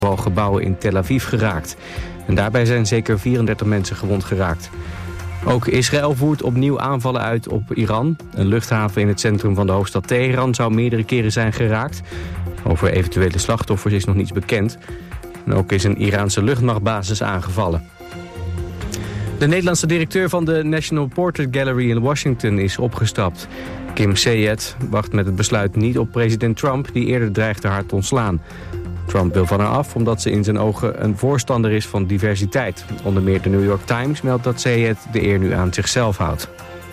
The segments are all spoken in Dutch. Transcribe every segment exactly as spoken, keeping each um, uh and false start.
gebouwen in Tel Aviv geraakt. En daarbij zijn zeker vierendertig mensen gewond geraakt. Ook Israël voert opnieuw aanvallen uit op Iran. Een luchthaven in het centrum van de hoofdstad Teheran zou meerdere keren zijn geraakt. Over eventuele slachtoffers is nog niets bekend. En ook is een Iraanse luchtmachtbasis aangevallen. De Nederlandse directeur van de National Portrait Gallery in Washington is opgestapt. Kim Sayed wacht met het besluit niet op president Trump, die eerder dreigde haar te ontslaan. Trump wil van haar af omdat ze in zijn ogen een voorstander is van diversiteit. Onder meer de New York Times meldt dat Sayed de eer nu aan zichzelf houdt.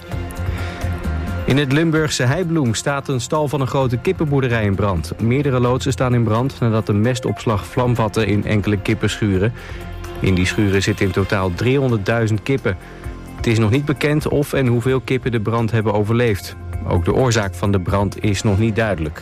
In het Limburgse Heibloem staat een stal van een grote kippenboerderij in brand. Meerdere loodsen staan in brand nadat een mestopslag vlam vatte in enkele kippenschuren. In die schuren zitten in totaal driehonderdduizend kippen. Het is nog niet bekend of en hoeveel kippen de brand hebben overleefd. Ook de oorzaak van de brand is nog niet duidelijk.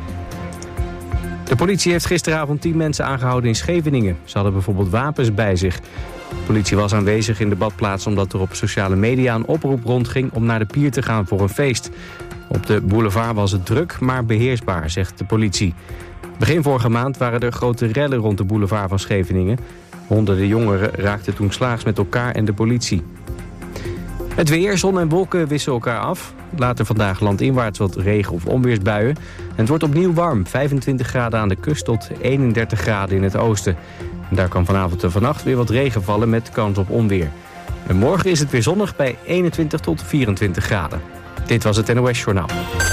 De politie heeft gisteravond tien mensen aangehouden in Scheveningen. Ze hadden bijvoorbeeld wapens bij zich. De politie was aanwezig in de badplaats omdat er op sociale media een oproep rondging om naar de pier te gaan voor een feest. Op de boulevard was het druk, maar beheersbaar, zegt de politie. Begin vorige maand waren er grote rellen rond de boulevard van Scheveningen. Honderden jongeren raakten toen slaags met elkaar en de politie. Het weer, zon en wolken wisselen elkaar af. Later vandaag landinwaarts wat regen- of onweersbuien. En het wordt opnieuw warm, vijfentwintig graden aan de kust tot eenendertig graden in het oosten. En daar kan vanavond en vannacht weer wat regen vallen met kans op onweer. En morgen is het weer zonnig bij eenentwintig tot vierentwintig graden. Dit was het N O S Journaal.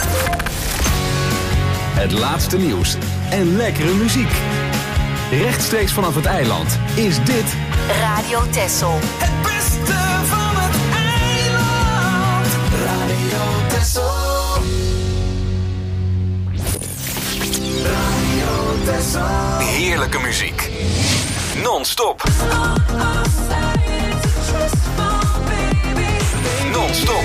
Het laatste nieuws en lekkere muziek. Rechtstreeks vanaf het eiland is dit Radio Texel. Het beste van het eiland. Radio Texel. Radio Texel. heerlijke muziek. Non-stop. Non-stop.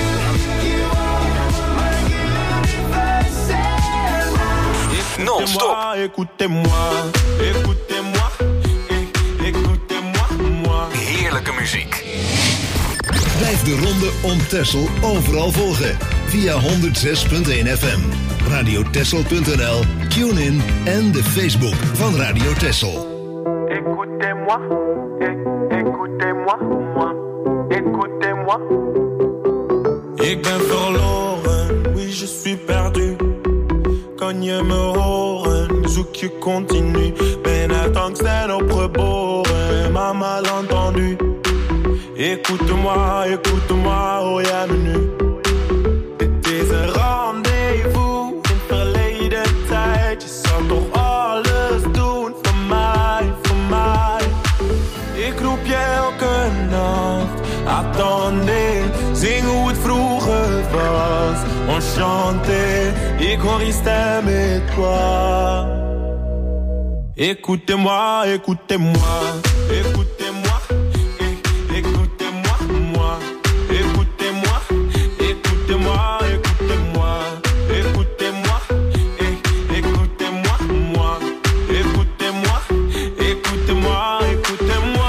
Non-stop. Écoutez-moi, écoutez-moi, écoutez-moi, moi. Heerlijke muziek. Blijf de ronde om Texel overal volgen. Via honderdzes komma één F M, radiotexel punt n l, TuneIn en de Facebook van Radio Texel. Écoutez-moi, écoutez-moi, moi. Écoutez-moi. Ik ben verloren, oui je suis perdu. Kan je me horen, zoek je continu. Ben uit angst en opgeboren, maar mal entendu. Écoute-moi, écoute-moi, hoor jij me nu? Dit is een rendezvous in verleden tijd. Je zal toch alles doen voor mij, voor mij. Ik roep je elke nacht, attendez. Zing hoe het vroeger was, enchanté. Ik hoor je stem et toi. Écoutez-moi, écoutez-moi, écoutez-moi, écoutez-moi, moi. Écoutez-moi, écoutez-moi, écoutez-moi, écoutez-moi, écoutez-moi, moi. Écoutez-moi, écoutez-moi, écoutez-moi.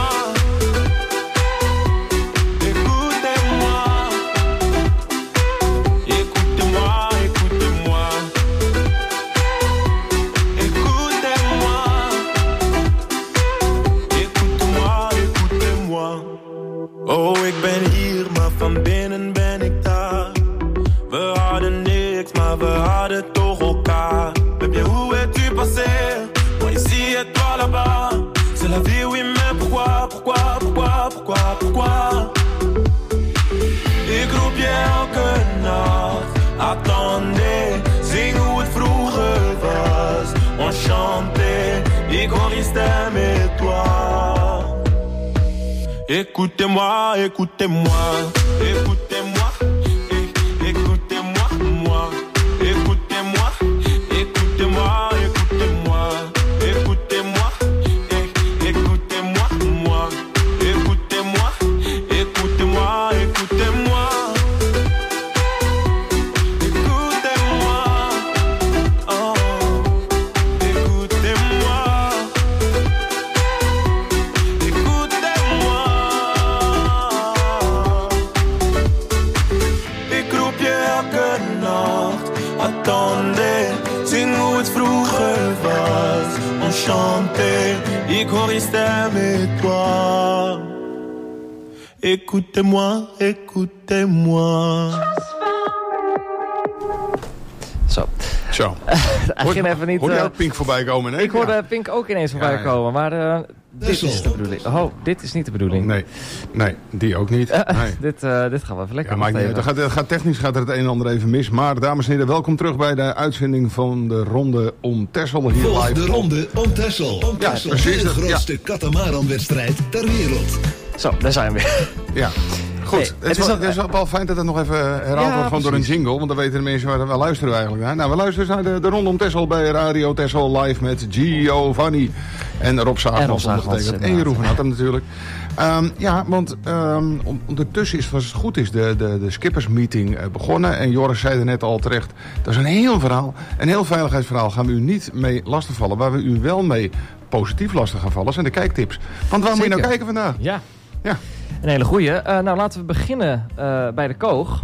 Oh, ik ben hier, maar van binnen ben ik daar. We hadden niks, maar we hadden toch elkaar. Baby, où es-tu passé? Moi ici et toi là-bas. C'est la vie, oui, mais pourquoi, pourquoi, pourquoi, pourquoi, pourquoi? Ik roep je elke nacht, attendez. Zing hoe het vroeger was, enchanté. Ik hoor je stem et toi. Écoutez-moi, écoutez-moi, écoutez-moi, écoutez-moi, moi. Écoutez-moi, écoutez-moi, écoutez-moi, écoutez-moi, écoutez-moi, moi. Écoutez-moi, écoutez-moi, écoutez-moi. Écoutez-moi, oh, écoutez-moi. ik hoor je stem et toi. Écoutez-moi, écoutez-moi. Zo. Zo. Hij ging even niet... Hoor je uh, ook Pink voorbij komen? Nee? ik hoorde ja. Pink ook ineens voorbij ja, ja. komen, maar uh, dit is de bedoeling. Oh, dit is niet de bedoeling. Nee, nee, die ook niet. Uh, nee. dit, uh, dit gaan we even lekker. Ja, maakt niet uit. Er gaat, er gaat technisch gaat er het een en ander even mis. Maar dames en heren, welkom terug bij de uitzending van de Ronde om Texel. Hier Volg live. de Ronde om Texel. Om Ja, Texel, precies, de dat- grootste ja. katamaranwedstrijd ter wereld. Zo, daar zijn we weer. Ja. Goed, Nee, het, het is is wel, ook- het is wel- wel fijn dat het nog even herhaald Ja, wordt gewoon door een precies. jingle. Want dan weten de mensen waar we luisteren we eigenlijk naar. Nou, we luisteren naar de, de Ronde om Texel bij Radio Texel live met Giovanni en Rob En Rob Zaagmans. Zaagmans, ondergetekend. En inderdaad, Jeroen van Hattem natuurlijk. Um, ja, want um, ondertussen is, als het goed is, de, de, de skippersmeeting uh, begonnen. En Joris zei er net al terecht, dat is een heel verhaal. Een heel veiligheidsverhaal gaan we u niet mee lastigvallen. Waar we u wel mee positief lastig gaan vallen zijn de kijktips. Want waar moet je nou Zeker. kijken vandaag? Ja, Ja. een hele goeie. Uh, nou, laten we beginnen uh, bij de Koog.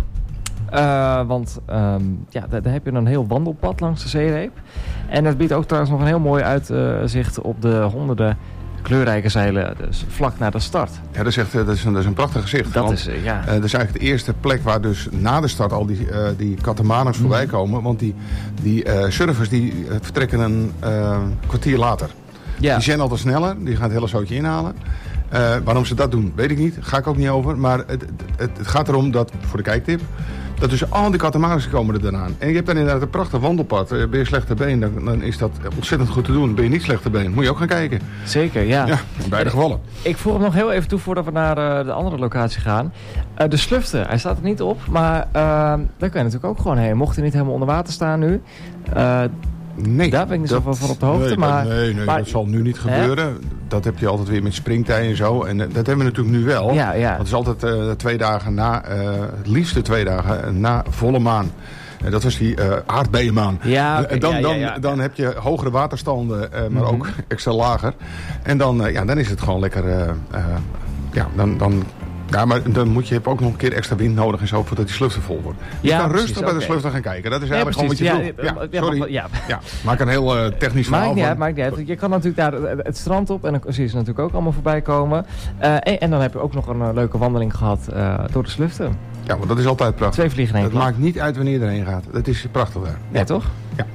Uh, want um, ja, daar, daar heb je een heel wandelpad langs de zeereep. En dat biedt ook trouwens nog een heel mooi uitzicht op de honderden kleurrijke zeilen, dus vlak na de start. Ja, dat is, echt, dat is, een, dat is een prachtig gezicht. Dat want, is, uh, ja. uh, dat is eigenlijk de eerste plek waar dus na de start al die, uh, die katamarans Mm. voorbij komen. Want die, die uh, surfers die uh, vertrekken een uh, kwartier later. Ja. Die zijn altijd sneller, die gaan het hele zootje inhalen. Uh, waarom ze dat doen, weet ik niet. Ga ik ook niet over. Maar het, het, het, het gaat erom dat, voor de kijktip, dat dus al die katamarans komen er eraan. En je hebt dan inderdaad een prachtig wandelpad. Uh, ben je slechte been, dan, dan is dat ontzettend goed te doen. Ben je niet slechte been, moet je ook gaan kijken. Zeker, ja. Ja, in beide gevallen. Ik voeg hem nog heel even toe voordat we naar uh, de andere locatie gaan. Uh, de Slufte, hij staat er niet op, maar uh, daar kan je natuurlijk ook gewoon heen. Mocht hij niet helemaal onder water staan nu. Uh, Nee, Daar ben ik niet zoveel van op de hoogte, nee, maar- Dat, nee, nee maar- dat zal nu niet gebeuren. Dat heb je altijd weer met springtij en zo. En uh, dat hebben we natuurlijk nu wel. Ja, ja. Want het is altijd uh, twee dagen na, uh, het liefste twee dagen na volle maan. Uh, dat was die uh, aardbeenmaan. Ja, Uh, oké, en dan, ja, ja, dan, ja. dan heb je hogere waterstanden, uh, maar Mhm. ook extra lager. En dan, uh, ja, dan is het gewoon lekker... Uh, uh, ja, dan... dan Ja, maar dan moet je, heb ook nog een keer extra wind nodig en zo voordat die slufte vol wordt. Je Ja, kan precies, rustig bij de oké. slufte gaan kijken. Dat is Ja, eigenlijk gewoon wat je precies. doet. Ja, Ja, ja, sorry. ja. Ja, maak een heel uh, technisch verhaal Maakt niet van. uit, maakt niet uit. Je kan natuurlijk daar het, het strand op en dan zie je ze natuurlijk ook allemaal voorbij komen. Uh, en, en dan heb je ook nog een uh, leuke wandeling gehad uh, door de Slufte. Ja, want dat is altijd prachtig. Twee vliegen in één Het klap. maakt niet uit wanneer je erheen gaat. Dat is prachtig daar. Nee, toch?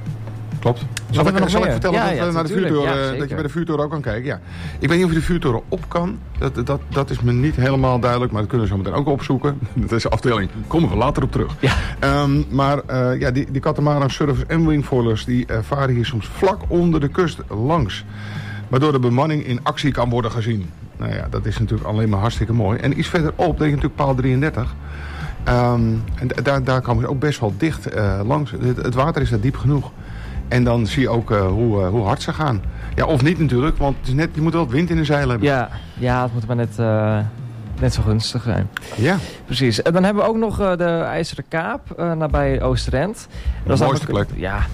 Klopt. Zal, hebben we ik, nog zal ik meer? vertellen Ja, dat, ja, we naar de tuurlijk. vuurtoren, Ja, uh, zeker. dat je bij de vuurtoren ook kan kijken? Ja. Ik weet niet of je de vuurtoren op kan. Dat, dat, dat is me niet helemaal duidelijk. Maar dat kunnen we zo meteen ook opzoeken. Dat is de afdeling. Komen we later op terug. Ja. Um, maar uh, ja, die, die katamaran surfers en wingfoilers die uh, varen hier soms vlak onder de kust langs. Waardoor de bemanning in actie kan worden gezien. Nou ja, dat is natuurlijk alleen maar hartstikke mooi. En iets verderop denk je natuurlijk paal drieëndertig. Um, en d- daar, daar komen ze ook best wel dicht uh, langs. Het, het water is daar diep genoeg. En dan zie je ook uh, hoe, uh, hoe hard ze gaan. Ja, of niet natuurlijk, want het is net, je moet wel wat wind in de zeilen hebben. Ja, ja, het moet maar net, uh, net zo gunstig zijn. Ja. Precies. En dan hebben we ook nog uh, de IJzeren Kaap uh, nabij Oosterend. Dat is mooiste namelijk- plek. Ja,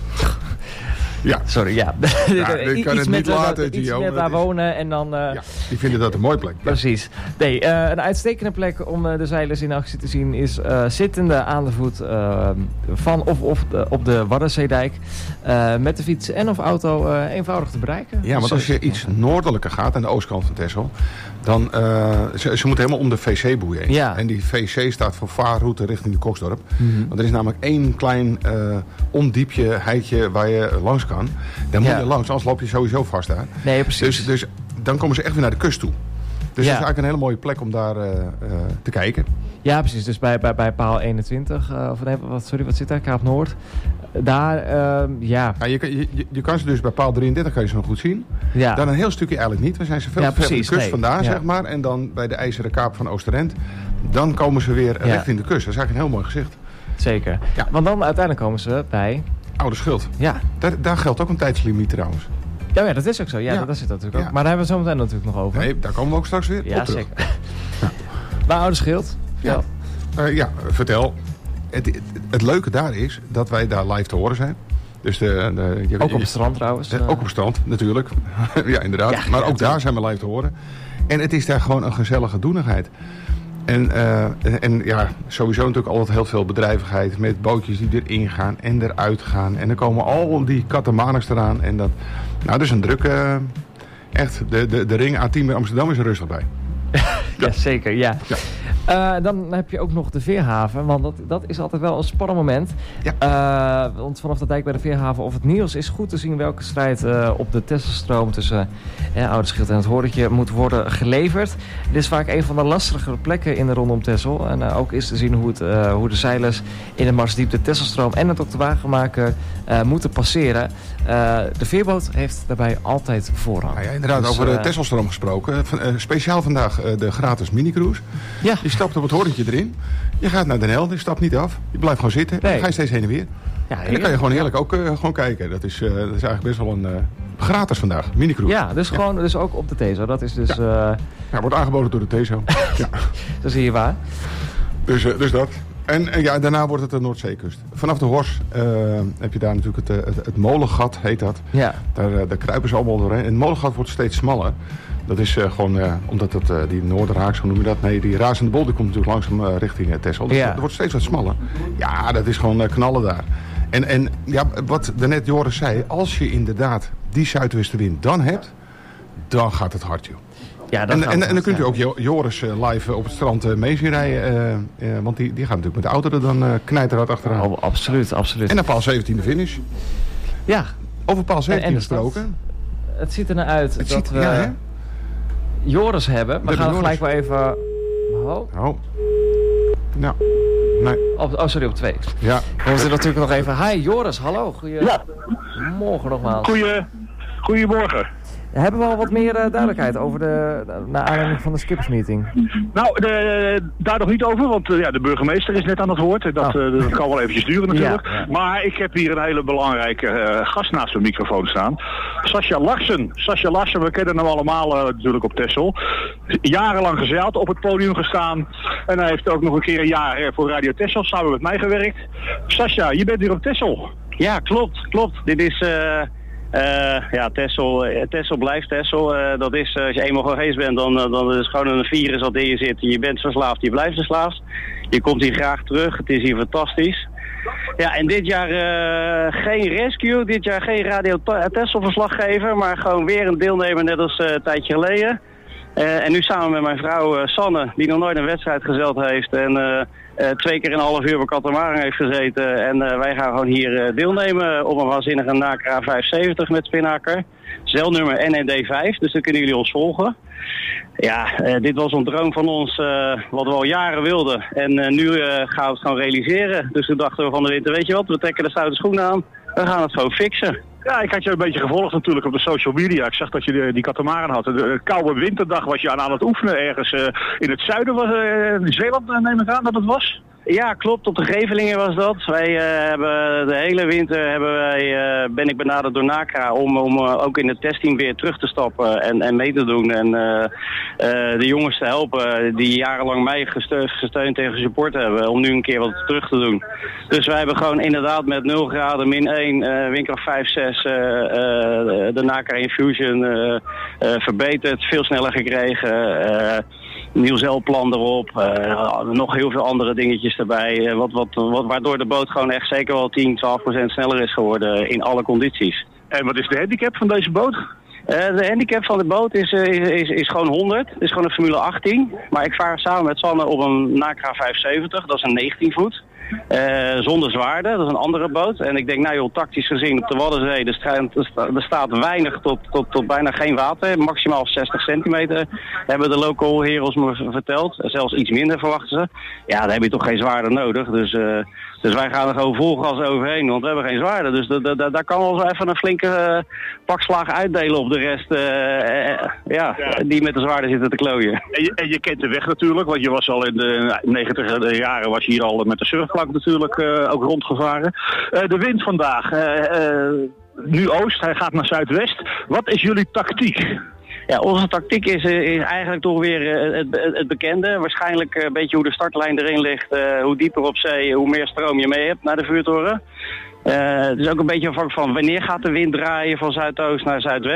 Ja. sorry, ja. Ja, ik kan het niet uh, laten, iets Gio, met dat daar is- wonen en dan... Uh, Ja, die vinden dat een mooie plek. Ja. Precies. Nee, uh, een uitstekende plek om uh, de zeilers in actie te zien is uh, zittende aan de voet uh, van of, of de, op de Waddenzeedijk. Uh, met de fiets en of auto uh, eenvoudig te bereiken. Ja, want Zo als je is het. iets noordelijker gaat, aan de oostkant van Texel, dan, uh, ze, ze moeten helemaal om de V C-boei heen. Ja. En die V C staat voor vaarroute richting de Koksdorp. Mhm. Want er is namelijk één klein uh, ondiepje heitje waar je langs kan. Daar moet Ja. je langs, anders loop je sowieso vast daar. Nee, precies. Dus, dus dan komen ze echt weer naar de kust toe. Dus Ja. dat is eigenlijk een hele mooie plek om daar uh, uh, te kijken. Ja, precies. Dus bij, bij, bij paal eenentwintig, uh, of nee, wat, sorry, wat zit daar? Kaap Noord. Daar, uh, ja. Ja, je, kan- je, je kan ze dus bij paal drieëndertig kan je ze nog goed zien. ja. Dan een heel stukje eigenlijk niet. We zijn ze veel Ja, te ver van de precies, kust nee. vandaan, Ja. zeg maar. En dan bij de IJzeren Kaap van Oosterend. Dan komen ze weer Ja. richting de kust. Dat is eigenlijk een heel mooi gezicht. Zeker. Ja. Want dan uiteindelijk komen ze bij... Oude Schuld. Ja. Daar, daar geldt ook een tijdslimiet trouwens. Ja, ja, dat is ook zo. Ja, Ja. dat, dat zit natuurlijk Ja. ook. Maar daar hebben we zo meteen natuurlijk nog over. Nee, daar komen we ook straks weer ja, op terug. zeker. Maar Oude Schild. Ja. Uh, ja, vertel. Het, het, het leuke daar is dat wij daar live te horen zijn. Dus de, de, je, Ook op je- het strand trouwens. de- Uh, ook op het strand, natuurlijk. ja, inderdaad. Ja, maar ja, ook daar natuurlijk. zijn we live te horen. En het is daar gewoon een gezellige doenigheid. En, uh, en, en ja, sowieso natuurlijk altijd heel veel bedrijvigheid met bootjes die erin gaan en eruit gaan. En dan komen al die katamarans eraan. En dat, nou, dat is een drukke, echt, de, de, de ring A tien bij Amsterdam is er rustig bij. Ja, zeker, ja. Ja. Uh, dan heb je ook nog de Veerhaven, want dat, dat is altijd wel een spannend moment. Ja. Uh, want vanaf de dijk bij de Veerhaven of het nieuws is goed te zien welke strijd uh, op de Tesselstroom tussen uh, Ouderschild en het Horretje moet worden geleverd. Dit is vaak een van de lastigere plekken in de rondom Texel. En uh, ook is te zien hoe, het, uh, hoe de zeilers in het Marsdiep de Tesselstroom en het ook de wagenmaker uh, moeten passeren. Uh, de veerboot heeft daarbij altijd voorrang. Nou ja, inderdaad, dus, over de uh, Tesselstroom gesproken. Van, uh, speciaal vandaag uh, de gratis minicruise. Ja. Je stapt op het horentje erin. Je gaat naar Den Helder, je stapt niet af. Je blijft gewoon zitten. Nee. Dan ga je steeds heen en weer. Ja, en dan kan je gewoon heerlijk ook uh, gewoon kijken. Dat is, uh, dat is eigenlijk best wel een uh, gratis vandaag. Minicruise. Ja, dus ja. gewoon dus ook op de Tezo. Dat is dus... Ja. Uh... Ja, wordt aangeboden door de Tezo. Ja. Dat zie je waar. Dus, uh, dus dat. En uh, ja, daarna wordt het de Noordzeekust. Vanaf de Hors uh, heb je daar natuurlijk het, het, het molengat, heet dat. Ja. Daar, uh, daar kruipen ze allemaal doorheen. En het molengat wordt steeds smaller. Dat is uh, gewoon uh, omdat het, uh, die Noorderhaak, zo noem je dat. Nee, die razende bol die komt natuurlijk langzaam uh, richting uh, Texel. Dus ja. het wordt steeds wat smaller. Ja, dat is gewoon uh, knallen daar. En, en ja, wat daarnet Joris zei, als je inderdaad die zuidwestenwind dan hebt, dan gaat het hard, joh. Ja, en, en, en dan kunt u ook Joris uh, live uh, op het strand uh, mee zien rijden. Uh, uh, want die, die gaat natuurlijk met de auto er dan uh, knijterhard achteraan. Oh, absoluut, absoluut. En dan paal zeventien de finish. Ja. Over paal zeventien en, en gesproken. Het ziet er naar uit het dat ziet, we ja, hè? Joris hebben. We, we gaan gelijk wel even... Oh. Oh. Nou, nee. Op, oh, sorry, op twee. Ja. We moeten natuurlijk nog even... Hi Joris, hallo. Goedemorgen nogmaals. Goeie, goedemorgen. Hebben we al wat meer uh, duidelijkheid over de, de, naar aanleiding van de skippersmeeting? Nou, de, daar nog niet over, want uh, ja, de burgemeester is net aan het woord. Dat, oh. uh, dat kan wel eventjes duren natuurlijk. Ja, ja. Maar ik heb hier een hele belangrijke uh, gast naast mijn microfoon staan. Sascha Larsen. Sascha Larsen, we kennen hem allemaal uh, natuurlijk op Texel. Jarenlang gezeild, op het podium gestaan. En hij heeft ook nog een keer een jaar uh, voor Radio Texel samen met mij gewerkt. Sascha, je bent hier op Texel. Ja, klopt, klopt. Dit is... Uh... Uh, ja, Texel, Texel blijft Texel. Uh, dat is, uh, als je eenmaal geweest bent, dan, uh, dan is het gewoon een virus wat in je zit. Je bent verslaafd, je blijft verslaafd. Je komt hier graag terug, het is hier fantastisch. Ja, en dit jaar uh, geen rescue, dit jaar geen Radio Texel verslaggever, maar gewoon weer een deelnemer net als uh, een tijdje geleden. Uh, en nu samen met mijn vrouw uh, Sanne, die nog nooit een wedstrijd gezeild heeft en uh, uh, twee keer een half uur bij Katamaran heeft gezeten. En uh, wij gaan gewoon hier uh, deelnemen op een waanzinnige Nakra vijfenzeventig met spinnaker. Zeilnummer N N D vijf, dus dan kunnen jullie ons volgen. Ja, uh, dit was een droom van ons, uh, wat we al jaren wilden. En uh, nu uh, gaan we het gewoon realiseren. Dus toen dachten we van de winter, weet je wat, we trekken de stoute schoenen aan. We gaan het gewoon fixen. Ja, ik had je een beetje gevolgd natuurlijk op de social media. Ik zag dat je de, die katamaran had. De koude winterdag was je aan, aan het oefenen ergens uh, in het zuiden. Was, uh, in Zeeland neem ik aan dat het was? Ja, klopt. Op de Grevelingen was dat. Wij uh, hebben de hele winter hebben wij, uh, ben ik benaderd door Nakra om, om uh, ook in het testteam weer terug te stappen en, en mee te doen. En uh, uh, de jongens te helpen die jarenlang mij gesteund, gesteund en gesupport hebben om nu een keer wat terug te doen. Dus wij hebben gewoon inderdaad met nul graden, min één, uh, windkracht vijf, zes, uh, uh, de Nakra Infusion uh, uh, verbeterd, veel sneller gekregen. Uh, Nieuw zeilplan erop, uh, nog heel veel andere dingetjes erbij, uh, wat, wat, wat, waardoor de boot gewoon echt zeker wel tien, twaalf procent sneller is geworden in alle condities. En wat is de handicap van deze boot? Uh, de handicap van de boot is, uh, is, is, is gewoon honderd, het is gewoon een Formule achttien, maar ik vaar samen met Sanne op een Nakra vijfenzeventig, dat is een negentien voet. Uh, zonder zwaarde, dat is een andere boot. En ik denk, nou joh, tactisch gezien op de Waddenzee, er, sta, er staat weinig tot, tot, tot bijna geen water. Maximaal zestig centimeter hebben de local heroes me verteld. Zelfs iets minder verwachten ze. Ja, dan heb je toch geen zwaarde nodig. Dus, uh, dus wij gaan er gewoon vol gas overheen, want we hebben geen zwaarde. Dus da, da, daar kan wel eens even een flinke uh, pakslag uitdelen op de rest. Uh, uh, ja, ja, die met de zwaarde zitten te klooien. En je, en je kent de weg natuurlijk, want je was al in de negentiger jaren was je hier al met de surfplank natuurlijk uh, ook rondgevaren. Uh, de wind vandaag, uh, uh, nu oost, hij gaat naar zuidwest. Wat is jullie tactiek? Ja, onze tactiek is, is eigenlijk toch weer uh, het, het bekende. Waarschijnlijk een beetje hoe de startlijn erin ligt, uh, hoe dieper op zee, hoe meer stroom je mee hebt naar de vuurtoren. Uh, het is ook een beetje afhankelijk van wanneer gaat de wind draaien van zuidoost naar zuidwest.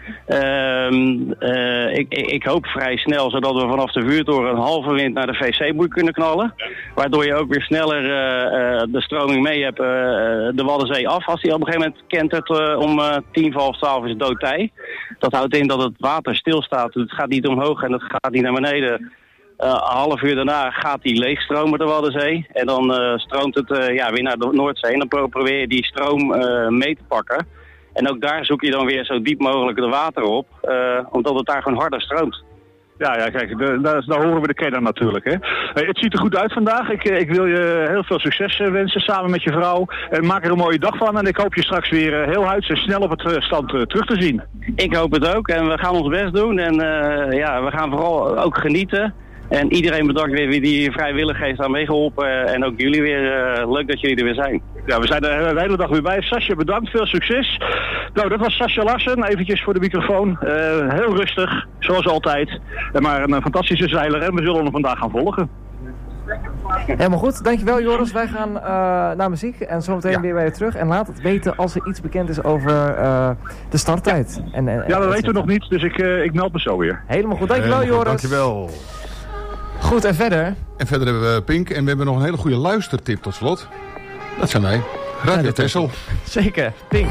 Um, uh, ik, ik hoop vrij snel, zodat we vanaf de vuurtoren een halve wind naar de V C-boei kunnen knallen. Waardoor je ook weer sneller uh, uh, de stroming mee hebt uh, de Waddenzee af. Als die op een gegeven moment kentert uh, om uh, tien voor half twaalf is het doodtij. Dat houdt in dat het water stilstaat. Het gaat niet omhoog en het gaat niet naar beneden. Uh, een half uur daarna gaat die leegstromen de Waddenzee. En dan uh, stroomt het uh, ja, weer naar de Noordzee. En dan pro- probeer je die stroom uh, mee te pakken. En ook daar zoek je dan weer zo diep mogelijk de water op. Uh, omdat het daar gewoon harder stroomt. Ja, ja, kijk, de, daar, daar horen we de kenner natuurlijk. Hè. Hey, het ziet er goed uit vandaag. Ik, ik wil je heel veel succes wensen samen met je vrouw. En maak er een mooie dag van. En ik hoop je straks weer heel huids en snel op het stand uh, terug te zien. Ik hoop het ook. En we gaan ons best doen. En uh, ja, we gaan vooral ook genieten. En iedereen bedankt weer wie die vrijwillig heeft aan meegeholpen. En ook jullie weer. Uh, leuk dat jullie er weer zijn. Ja, we zijn er de hele dag weer bij. Sascha, bedankt. Veel succes. Nou, dat was Sascha Larsen. Eventjes voor de microfoon. Uh, heel rustig, zoals altijd. Maar een fantastische zeiler. En we zullen hem vandaag gaan volgen. Helemaal goed. Dankjewel Joris. Wij gaan uh, naar muziek en zometeen ja. weer bij je terug. En laat het weten als er iets bekend is over uh, de starttijd. Ja, en, en, ja dat en weten we nog niet. Dus ik, uh, ik meld me zo weer. Helemaal goed. Dankjewel Helemaal goed, Joris. Dankjewel. Goed, en verder? En verder hebben we Pink en we hebben nog een hele goede luistertip tot slot. Dat zijn wij. Radio Texel. Zeker, Pink.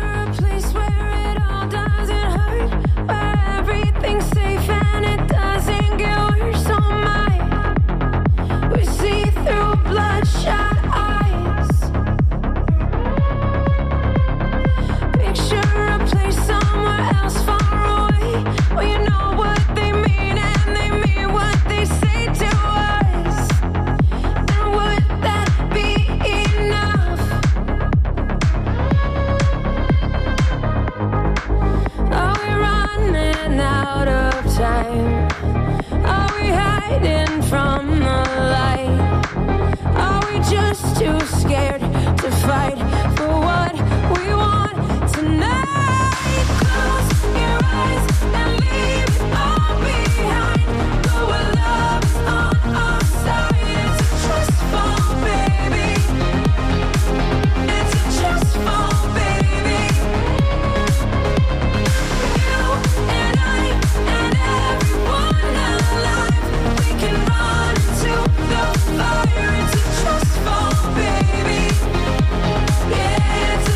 Too scared to fight for what we want tonight. Close your eyes and leave it all behind. Go where love is on our side. It's a trust fall, baby. It's a trust fall, baby. You and I and everyone alive, we can run into the fire. It's a trust fall, baby. Yeah, it's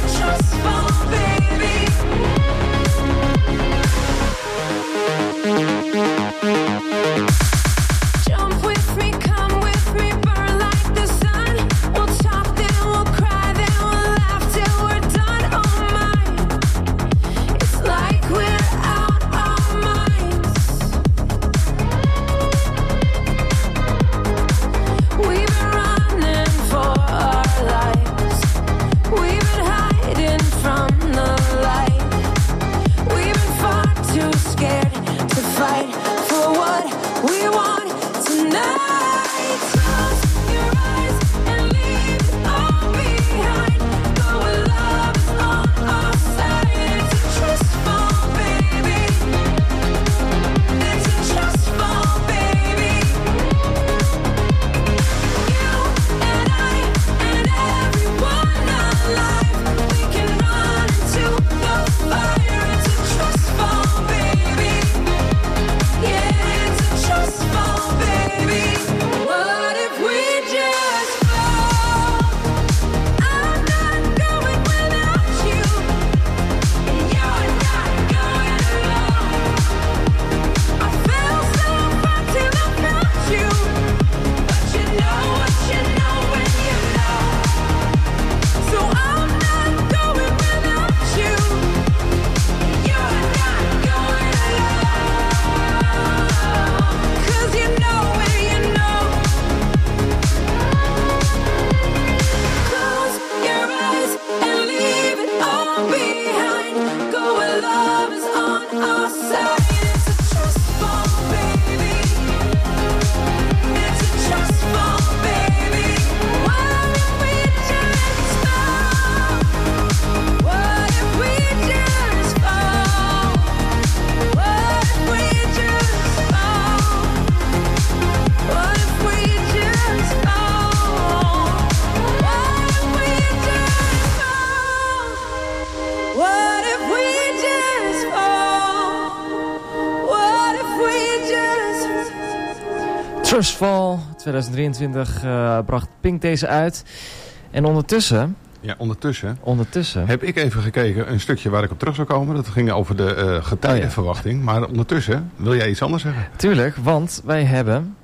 Trustfall tweeduizend drieëntwintig uh, bracht Pink deze uit. En ondertussen... Ja, ondertussen, ondertussen heb ik even gekeken, een stukje waar ik op terug zou komen. Dat ging over de uh, getijdenverwachting. Oh, ja. Maar ondertussen, wil jij iets anders zeggen? Tuurlijk, want wij hebben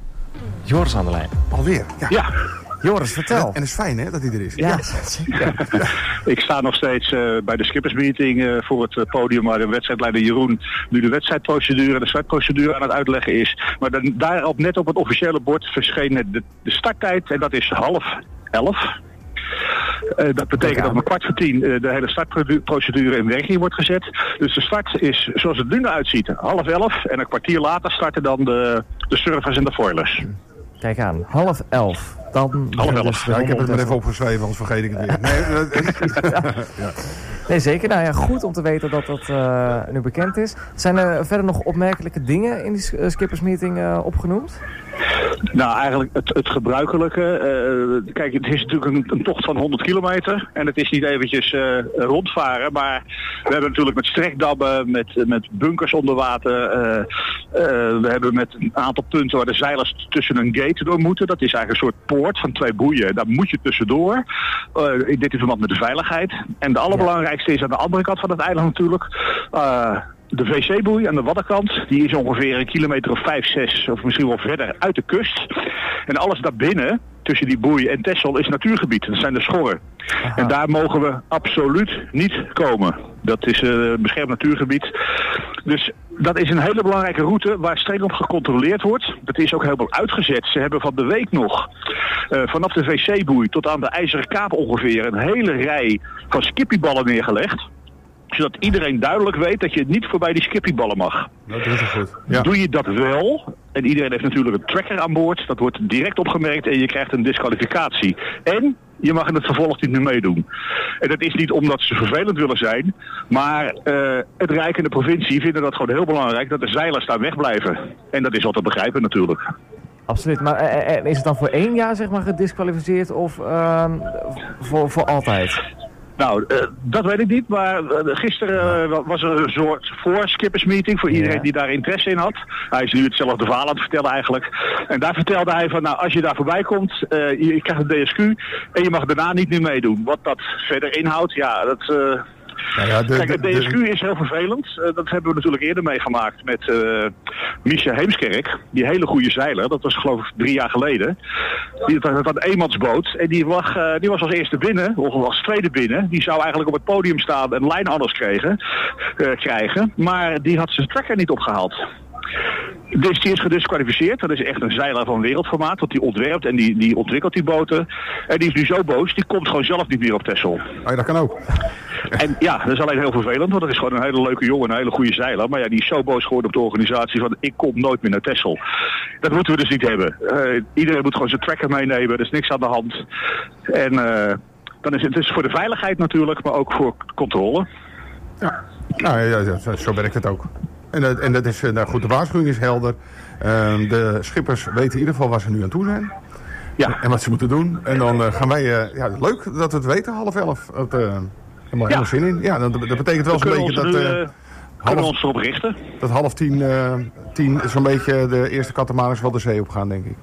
Joris aan de lijn. Alweer? Ja. Ja. Joris, vertel. En, en het is fijn hè, dat hij er is. Ja, ja. zeker. Ja. Ik sta nog steeds uh, bij de skippersmeeting uh, voor het uh, podium waar de wedstrijdleider Jeroen nu de wedstrijdprocedure en de startprocedure aan het uitleggen is. Maar dan, daarop net op het officiële bord verscheen de, de starttijd en dat is half elf. Uh, dat betekent dat om een kwart voor tien uh, de hele startprocedure in werking wordt gezet. Dus de start is, zoals het nu eruit ziet, half elf. En een kwartier later starten dan de, de surfers en de foilers. Kijk aan, half elf. Dan half elf. Dus ja, ik heb het maar even opgeschreven, anders vergeet ik het weer. Nee, ja. Ja. Nee, zeker. Nou ja, goed om te weten dat dat uh, nu bekend is. Zijn er verder nog opmerkelijke dingen in die uh, skippersmeeting uh, opgenoemd? Nou, eigenlijk het, het gebruikelijke. Uh, kijk, het is natuurlijk een, een tocht van honderd kilometer. En het is niet eventjes uh, rondvaren. Maar we hebben natuurlijk met strekdammen, met, met bunkers onder water. Uh, uh, we hebben met een aantal punten waar de zeilers tussen een gate door moeten. Dat is eigenlijk een soort poort van twee boeien. Daar moet je tussendoor. Uh, in dit in verband met de veiligheid. En de allerbelangrijkste is aan de andere kant van het eiland natuurlijk... Uh, de V C-boei aan de Waddenkant, die is ongeveer een kilometer of vijf, zes of misschien wel verder uit de kust. En alles daarbinnen, tussen die boei en Texel, is natuurgebied. Dat zijn de schorren. Aha. En daar mogen we absoluut niet komen. Dat is een uh, beschermd natuurgebied. Dus dat is een hele belangrijke route waar streng op gecontroleerd wordt. Dat is ook helemaal uitgezet. Ze hebben van de week nog uh, vanaf de V C-boei tot aan de IJzeren Kaap ongeveer een hele rij van skippieballen neergelegd. Zodat iedereen duidelijk weet dat je niet voorbij die skippieballen mag. Dat is goed. Ja. Doe je dat wel, en iedereen heeft natuurlijk een tracker aan boord, dat wordt direct opgemerkt en je krijgt een disqualificatie. En je mag in het vervolg niet meer meedoen. En dat is niet omdat ze vervelend willen zijn, maar uh, het Rijk en de provincie vinden dat gewoon heel belangrijk dat de zeilers daar wegblijven. En dat is wel te begrijpen natuurlijk. Absoluut, maar uh, is het dan voor één jaar zeg maar gedisqualificeerd of uh, voor, voor altijd? Nou, uh, dat weet ik niet, maar uh, gisteren uh, was er een soort voorskippersmeeting voor iedereen ja. die daar interesse in had. Hij is nu hetzelfde verhaal aan het vertellen eigenlijk. En daar vertelde hij van, nou, als je daar voorbij komt, uh, je, je krijgt een D S Q en je mag daarna niet meer meedoen. Wat dat verder inhoudt, ja, dat... Uh, Nou ja, de, Kijk, het D S Q de, de... is heel vervelend. Uh, dat hebben we natuurlijk eerder meegemaakt met uh, Misha Heemskerk. Die hele goede zeiler. Dat was geloof ik drie jaar geleden. Die had een eenmansboot. En die, lag, uh, die was als eerste binnen. Of als tweede binnen. Die zou eigenlijk op het podium staan en lijnhouders kregen, uh, krijgen. Maar die had zijn tracker niet opgehaald. Dus die is gedisqualificeerd. Dat is echt een zeiler van wereldformaat. Want die ontwerpt en die, die ontwikkelt die boten. En die is nu zo boos. Die komt gewoon zelf niet meer op Texel. Oh, dat kan ook. En ja, dat is alleen heel vervelend. Want dat is gewoon een hele leuke jongen. Een hele goede zeiler. Maar ja, die is zo boos geworden op de organisatie. Van ik kom nooit meer naar Texel. Dat moeten we dus niet hebben. Uh, iedereen moet gewoon zijn tracker meenemen. Er is niks aan de hand. En uh, dan is het dus voor de veiligheid natuurlijk. Maar ook voor controle. Ja, nou, ja, ja, zo werkt het ook. En dat, en dat is, nou goed, de waarschuwing is helder. Uh, de schippers weten in ieder geval waar ze nu aan toe zijn. Ja. En wat ze moeten doen. En dan uh, gaan wij, uh, ja, leuk dat we het weten, half elf. Dat, uh, helemaal ja. helemaal zin in. Ja, dat, dat betekent wel zo'n beetje dat... Uh, nu, uh, half, we ons erop richten. Dat half tien, uh, tien zo'n beetje de eerste katamarans wel de zee op gaan, denk ik.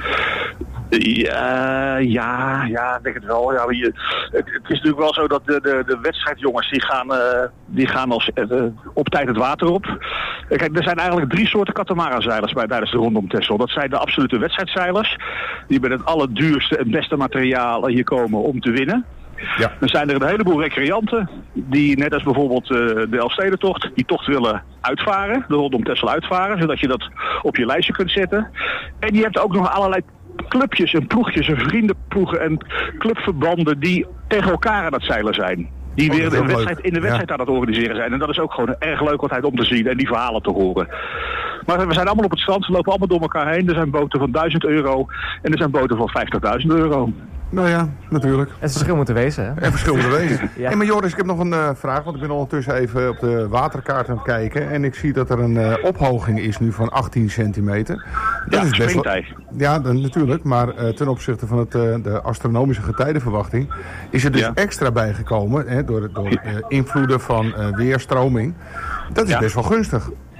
Ja, ja, ja, ik denk het wel. Ja, je, het, het is natuurlijk wel zo dat de, de, de wedstrijdjongens die gaan, uh, die gaan als, uh, op tijd het water op. Kijk, er zijn eigenlijk drie soorten katamaranzeilers bij tijdens de Ronde om Texel. Dat zijn de absolute wedstrijdzeilers, die met het allerduurste en beste materiaal hier komen om te winnen. Ja. Dan zijn er een heleboel recreanten die, net als bijvoorbeeld uh, de Elfstedentocht, die tocht willen uitvaren, de Ronde om Texel uitvaren, zodat je dat op je lijstje kunt zetten. En je hebt ook nog allerlei clubjes en ploegjes en vriendenploegen en clubverbanden die tegen elkaar aan het zeilen zijn. Die oh, weer de wedstrijd, in de wedstrijd ja. aan het organiseren zijn. En dat is ook gewoon erg leuk altijd om te zien en die verhalen te horen. Maar we zijn allemaal op het strand, we lopen allemaal door elkaar heen. Er zijn boten van duizend euro en er zijn boten van vijftigduizend euro. Nou ja, natuurlijk. Het verschil moet er wezen, hè? Het verschil moet er wezen. ja. Hey, maar Joris, ik heb nog een uh, vraag, want ik ben ondertussen even op de waterkaart aan het kijken. En ik zie dat er een uh, ophoging is nu van achttien centimeter. Dat ja, is best wel... Ja, dan, natuurlijk. Maar uh, ten opzichte van het, uh, de astronomische getijdenverwachting is er dus ja. extra bijgekomen, hè, door, door uh, invloeden van uh, weerstroming. Dat is ja. best wel gunstig.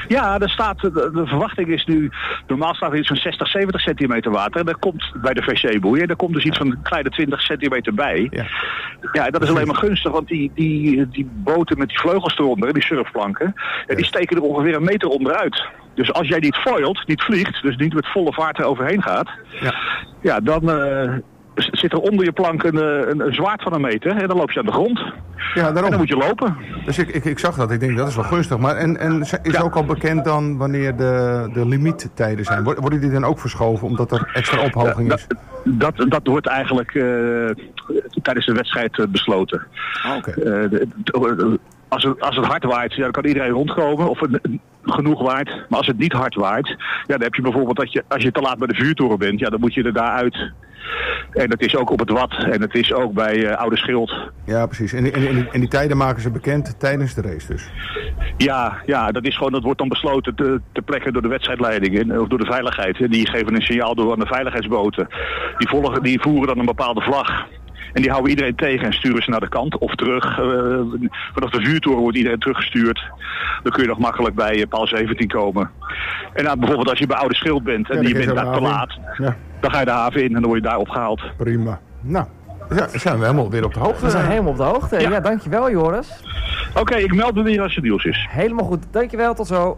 Ja, er staat, de, de verwachting is nu, normaal staat er iets van zestig, zeventig centimeter water. En daar komt bij de V C-boei, daar komt dus iets van een kleine twintig centimeter bij. Ja, ja dat is alleen maar gunstig, want die, die, die boten met die vleugels eronder, die surfplanken, ja, die steken er ongeveer een meter onderuit. Dus als jij niet foilt, niet vliegt, dus niet met volle vaart er overheen gaat, ja, ja dan uh, zit er onder je plank een, een, een zwaard van een meter en dan loop je aan de grond. Ja, daarom. En dan moet je lopen. Dus ik, ik, ik zag dat, ik denk dat is wel gunstig. Maar en, en is ja. ook al bekend dan wanneer de, de limiettijden zijn? Worden die dan ook verschoven omdat er extra ophoging is? Dat, dat, dat wordt eigenlijk uh, tijdens de wedstrijd uh, besloten. Ah, oké. Okay. Uh, Als het, als het hard waait, ja, dan kan iedereen rondkomen of het genoeg waait. Maar als het niet hard waait, ja, dan heb je bijvoorbeeld dat je, als je te laat bij de vuurtoren bent, ja, dan moet je er daar uit. En dat is ook op het Wad en het is ook bij uh, Oude Schild. Ja, precies. En, en, en, die, en die tijden maken ze bekend tijdens de race dus? Ja, ja, dat is gewoon, dat wordt dan besloten te, te plekken door de wedstrijdleiding of door de veiligheid. En die geven een signaal door aan de veiligheidsboten. Die, volgen, die voeren dan een bepaalde vlag. En die houden iedereen tegen en sturen ze naar de kant of terug. Uh, vanaf de vuurtoren wordt iedereen teruggestuurd. Dan kun je nog makkelijk bij uh, paal zeventien komen. En nou, bijvoorbeeld als je bij Oude Schild bent en ja, je bent daar te laat, ja. dan ga je de haven in en dan word je daar opgehaald. Prima. Nou, ja, zijn we helemaal weer op de hoogte. We zijn helemaal op de hoogte. Ja, ja dankjewel Joris. Oké, okay, ik meld me weer als het nieuws is. Helemaal goed. Dankjewel, tot zo.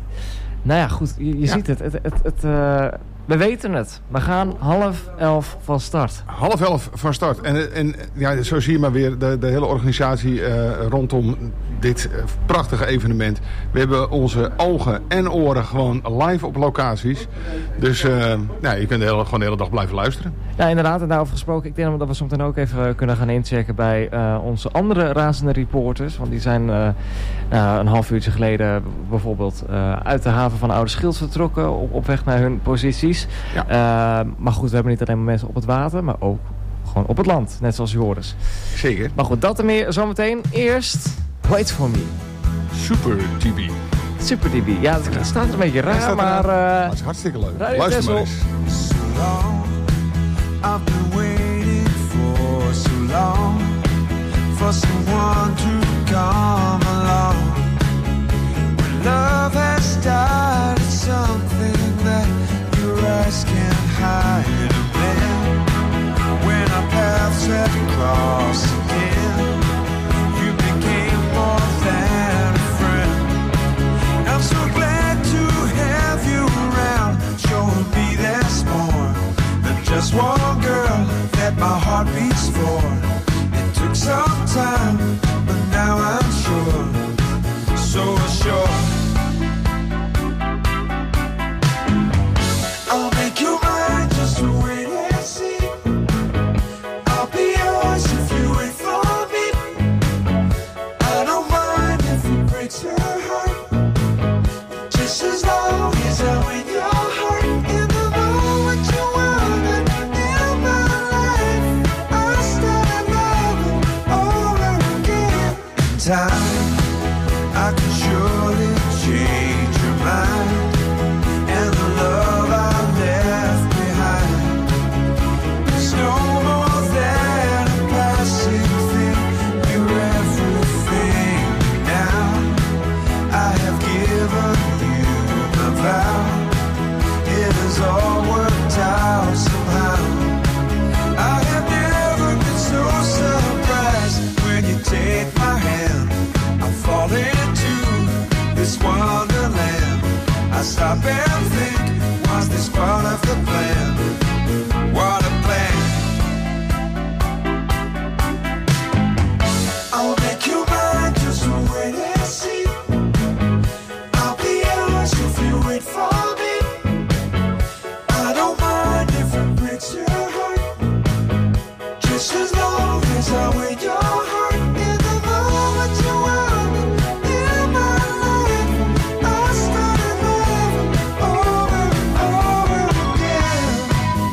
Nou ja, goed. Je, je ja. ziet het. het, het, het uh... We weten het. We gaan half elf van start. Half elf van start. En, en ja, zo zie je maar weer de, de hele organisatie uh, rondom dit uh, prachtige evenement. We hebben onze ogen en oren gewoon live op locaties. Dus uh, nou, je kunt de hele, gewoon de hele dag blijven luisteren. Ja, inderdaad. En daarover gesproken. Ik denk dat we zometeen ook even kunnen gaan inchecken bij uh, onze andere razende reporters. Want die zijn uh, nou, een half uurtje geleden bijvoorbeeld uh, uit de haven van Oude Schild vertrokken. Op, op weg naar hun posities. Ja. Uh, maar goed, we hebben niet alleen maar mensen op het water, maar ook gewoon op het land. Net zoals Joris. Zeker. Maar goed, dat en meer zometeen. Eerst Wait For Me. Super T B. Super T B. Ja, het staat er een beetje raar, maar... Uh, dat is hartstikke leuk. Radio Luister Tessel. maar eens. So long, I've been waiting for so long, for someone to come along. When love has started something that your eyes can't hide. And then, when our paths have crossed again, you became more than a friend. I'm so glad to have you around, showing me there's more than just one girl that my heart beats for. It took some time, but now I'm sure, so sure. I'll make you mine, just wait and see. I'll be yours if you wait for me. I don't mind if it breaks your heart, just as long as I win your heart. In the moment you wanted in my life, I started loving over again. In time, I can surely change your mind, and the love I left behind is no more than a passing thing. You're everything now. I have given you my vow. It has all worked out somehow. I have never been so surprised when you take my hand. I fall into this wonderland. I stop and think, was this part of the plan? What a plan. I'll make you mine, just wait and see. I'll be yours if you wait for me. I don't mind if it breaks your heart, just as long as I win your heart. In the moment you want it in my life, I started loving over and over again.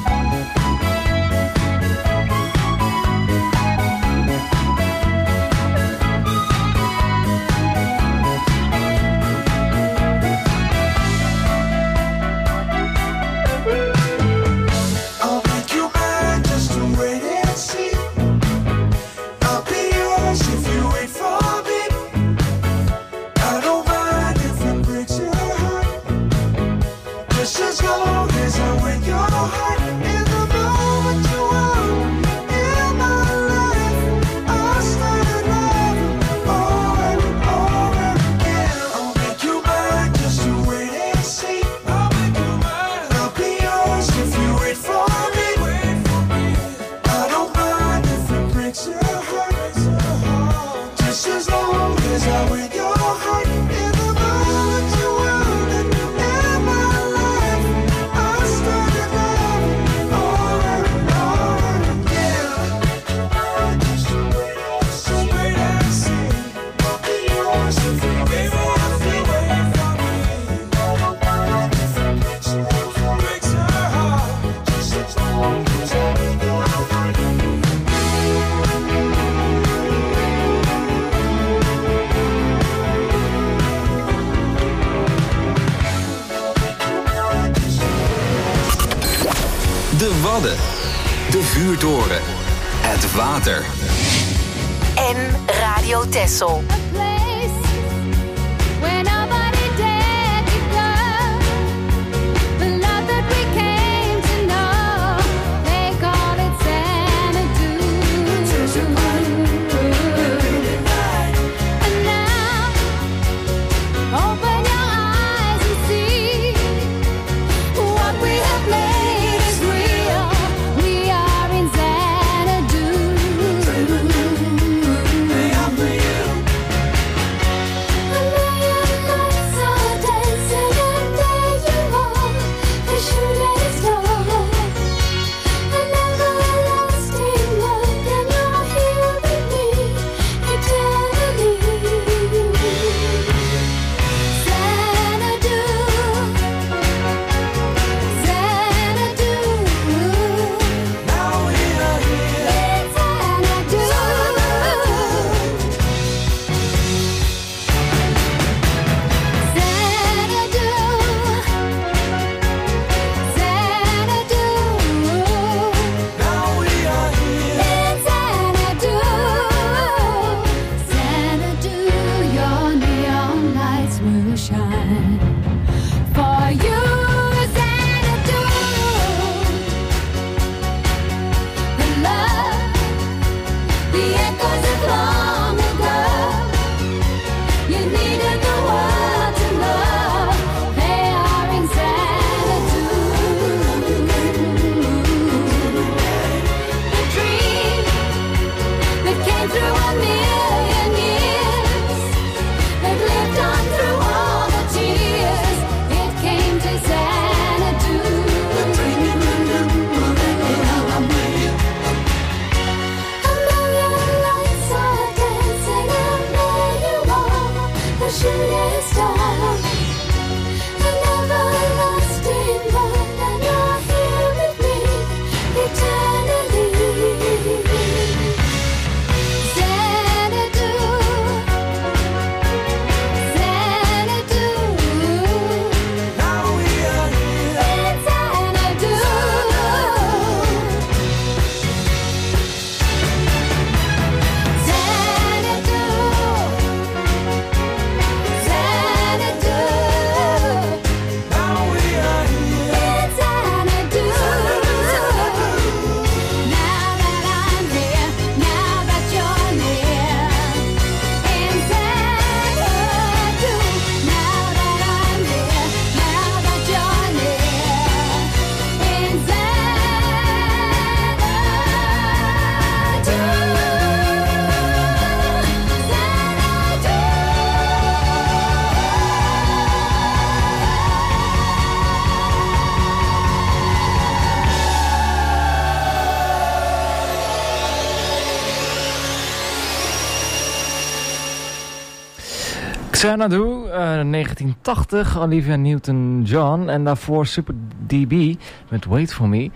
long as I win your heart in the moment you want in my life. I started loving over and over again. I'll make you mine, just to wait and see. I'll make you mine. I'll be yours if you wait for me. Wait for me. I don't mind if it breaks your heart, just as long as I win your heart in the moment you want it in my life. I started loving over and over again. Just to wait and see, wait and see. I'll be yours if you wait for me. Wait for me. I don't mind if it breaks your heart, breaks your heart, just as long as I win your heart. De Wadden. De vuurtoren. Het water. En Radio Texel. Xanadu, uh, negentien tachtig, Olivia Newton-John. En daarvoor Super D B met Wait For Me.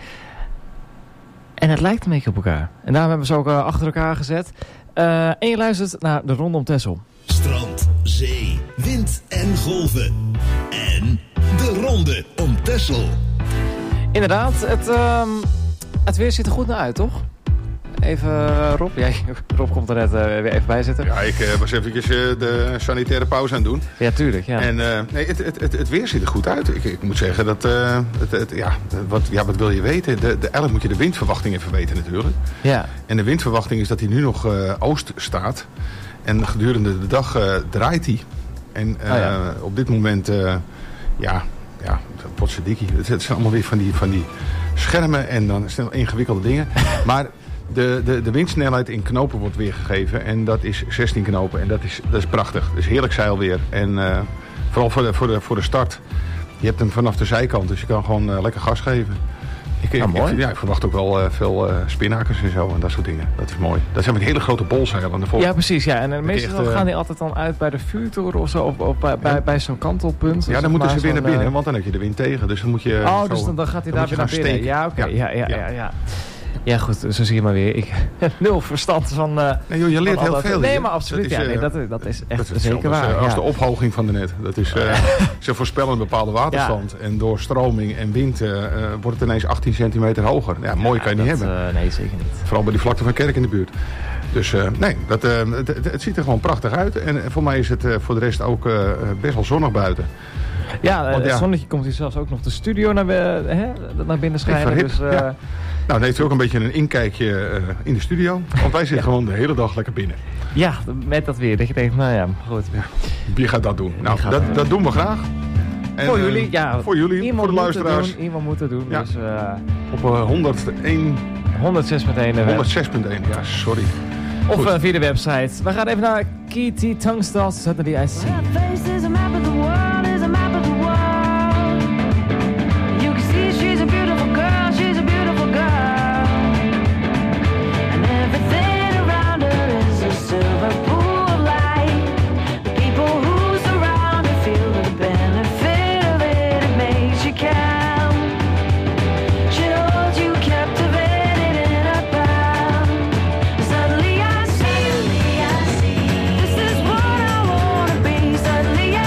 En het lijkt een beetje op elkaar. En daarom hebben we ze ook uh, achter elkaar gezet. Uh, en je luistert naar de Ronde om Texel. Strand, zee, wind en golven. En de Ronde om Texel. Inderdaad, het, uh, het weer ziet er goed naar uit, toch? even uh, Rob? Jij, Rob komt er net uh, weer even bij zitten. Ja, ik uh, was eventjes uh, de sanitaire pauze aan het doen. Ja, tuurlijk. Ja. En uh, nee, het, het, het, het weer ziet er goed uit. Ik, ik moet zeggen dat... Uh, het, het, ja, wat, ja, wat wil je weten? De, de, eigenlijk moet je de windverwachting even weten natuurlijk. Ja. En de windverwachting is dat hij nu nog uh, oost staat. En gedurende de dag uh, draait hij. En uh, oh ja. op dit moment... Uh, ja, ja, potsedikkie. Het, het zijn allemaal weer van die, van die schermen en dan zijn ingewikkelde dingen. Maar... De, de, de windsnelheid in knopen wordt weergegeven. En dat is zestien knopen. En dat is, dat is prachtig. Dat is heerlijk zeilweer. En uh, vooral voor de, voor, de, voor de start. Je hebt hem vanaf de zijkant. Dus je kan gewoon uh, lekker gas geven. Ik, ah, ik, mooi. Ik, ja, ik verwacht ook wel uh, veel uh, spinakers en zo. En dat soort dingen. Dat is mooi. Dat zijn met hele grote bolzeilen. Ja, precies. Ja. En uh, meestal echt, uh, gaan die altijd dan uit bij de vuurtoren of zo. Of, of bij, ja. bij, bij zo'n kantelpunt. Ja, dan moeten ze weer naar binnen. Uh... Want dan heb je de wind tegen. Dus dan moet je... Oh, zo, dus dan, dan gaat hij daar weer naar binnen. Steken. Ja, oké. Okay. Ja, ja, ja, ja. ja. Ja goed, zo zie je maar weer. Ik heb nul verstand van... Uh, nee joh, je leert heel dat. veel. Nee, maar absoluut. Dat is, ja, nee, dat, dat is echt dat is zeker waar. Als ja. de ophoging van de net. Dat is, uh, ze voorspellen een bepaalde waterstand. Ja. En door stroming en wind uh, wordt het ineens achttien centimeter hoger. Ja, mooi ja, kan je dat, niet hebben. Uh, nee, zeker niet. Vooral bij die vlakte van Kerk in de buurt. Dus uh, nee, dat, uh, het, het, het ziet er gewoon prachtig uit. En voor mij is het uh, voor de rest ook uh, best wel zonnig buiten. Ja, Want, ja, het zonnetje komt hier zelfs ook nog de studio naar, uh, hè, naar binnen schijnen. Dus, uh, ja. Nou, nee, het is ook een beetje een inkijkje uh, in de studio. Want wij zitten ja. gewoon de hele dag lekker binnen. Ja, met dat weer. Dat je denkt, nou ja, goed. Ja. Wie gaat dat doen? Nou, dat, dat, dat doen we graag. En, voor jullie, ja. Voor jullie, voor de luisteraars. Doen, iemand moet het doen. Ja. Dus, uh, op uh, honderdéén... honderdzes punt één. honderdzes punt één, ja, sorry. Of uh, via de website. We gaan even naar Kitty Tungstall, Suddenly I See. Suddenly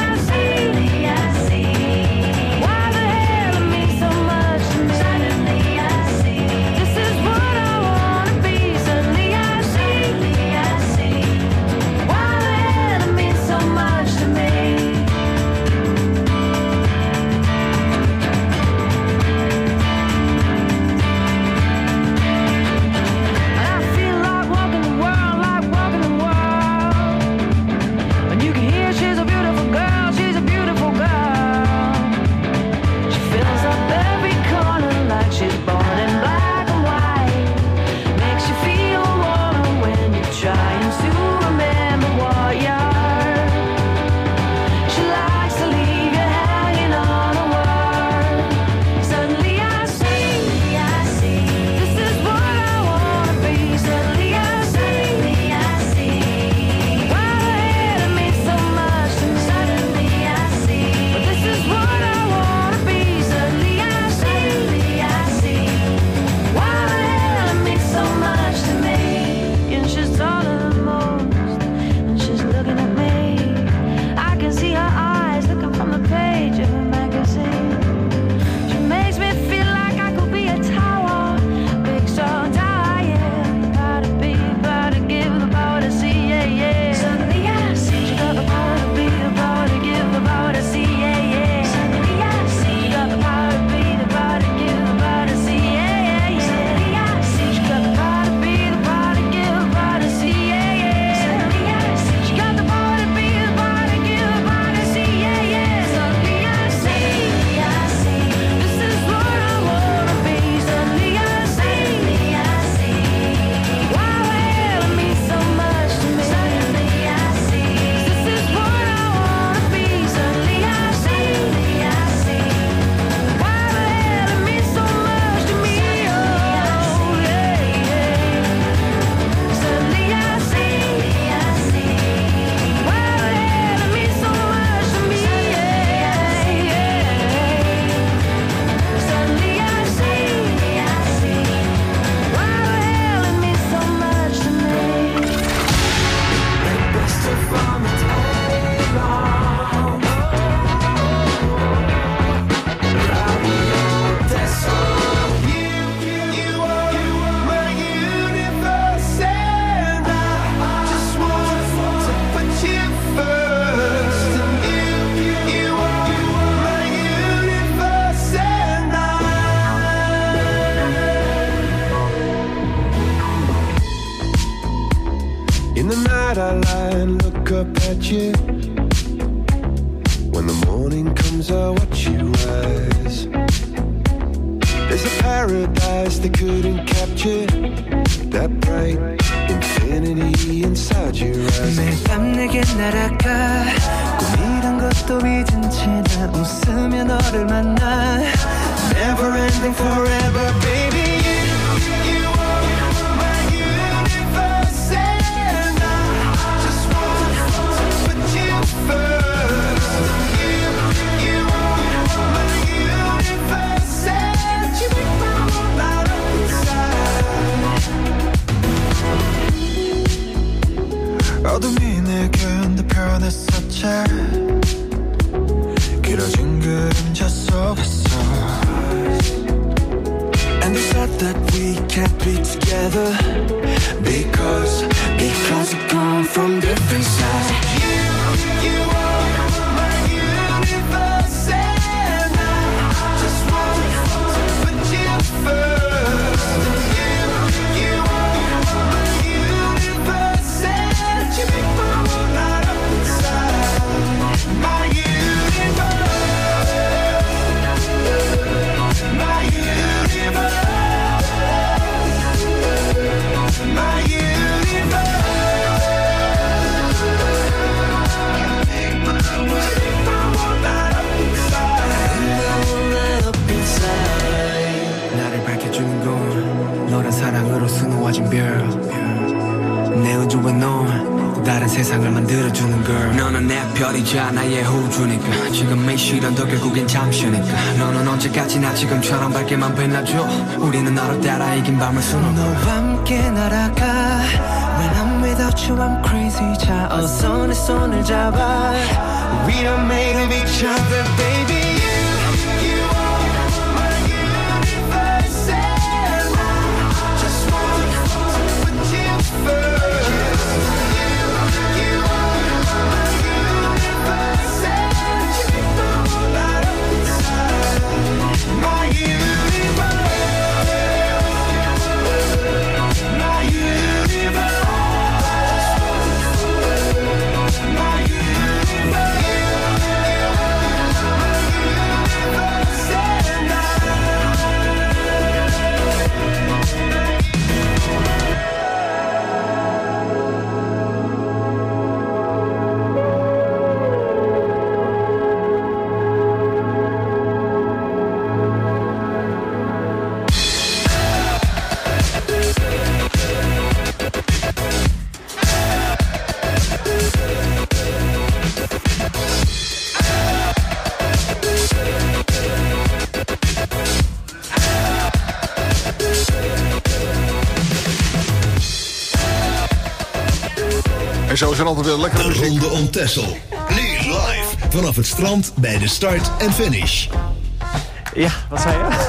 up at you. When the morning comes, I watch you rise. There's a paradise they couldn't capture. That bright infinity inside your eyes. 매일 밤 내게 날아가 꿈이란 것도 잊은 채 난 웃으며 너를 만나. Never ending forever, baby. 어둠이 내겐 더 변했었지. 길어진 그림자 속에서. And they said that we can't be together Because, because we come from different sides. You, you are my universe and I just want to put you first. You, you are my universe and you make my world light up inside. My universe, my universe. 나를 밝혀주는 건 너란 사랑으로 수놓아진 별. 내 우주에 넌 또 다른 세상을 만들어주는 걸. 너는 내 별이자 나의 호주니까 지금의 시련도 결국엔 잠시니까. 너는 언제까지나 지금처럼 밝게만 빛나줘. 우리는 너를 따라 이긴 밤을 수놓고 너와 함께 날아가. When I'm without you I'm crazy. 자 어서 내 손을 잡아. We are made of each other baby. En zo is er altijd weer lekkere muziek. De Ronde om Texel. Nu live vanaf het strand bij de start en finish. Ja, wat zei je?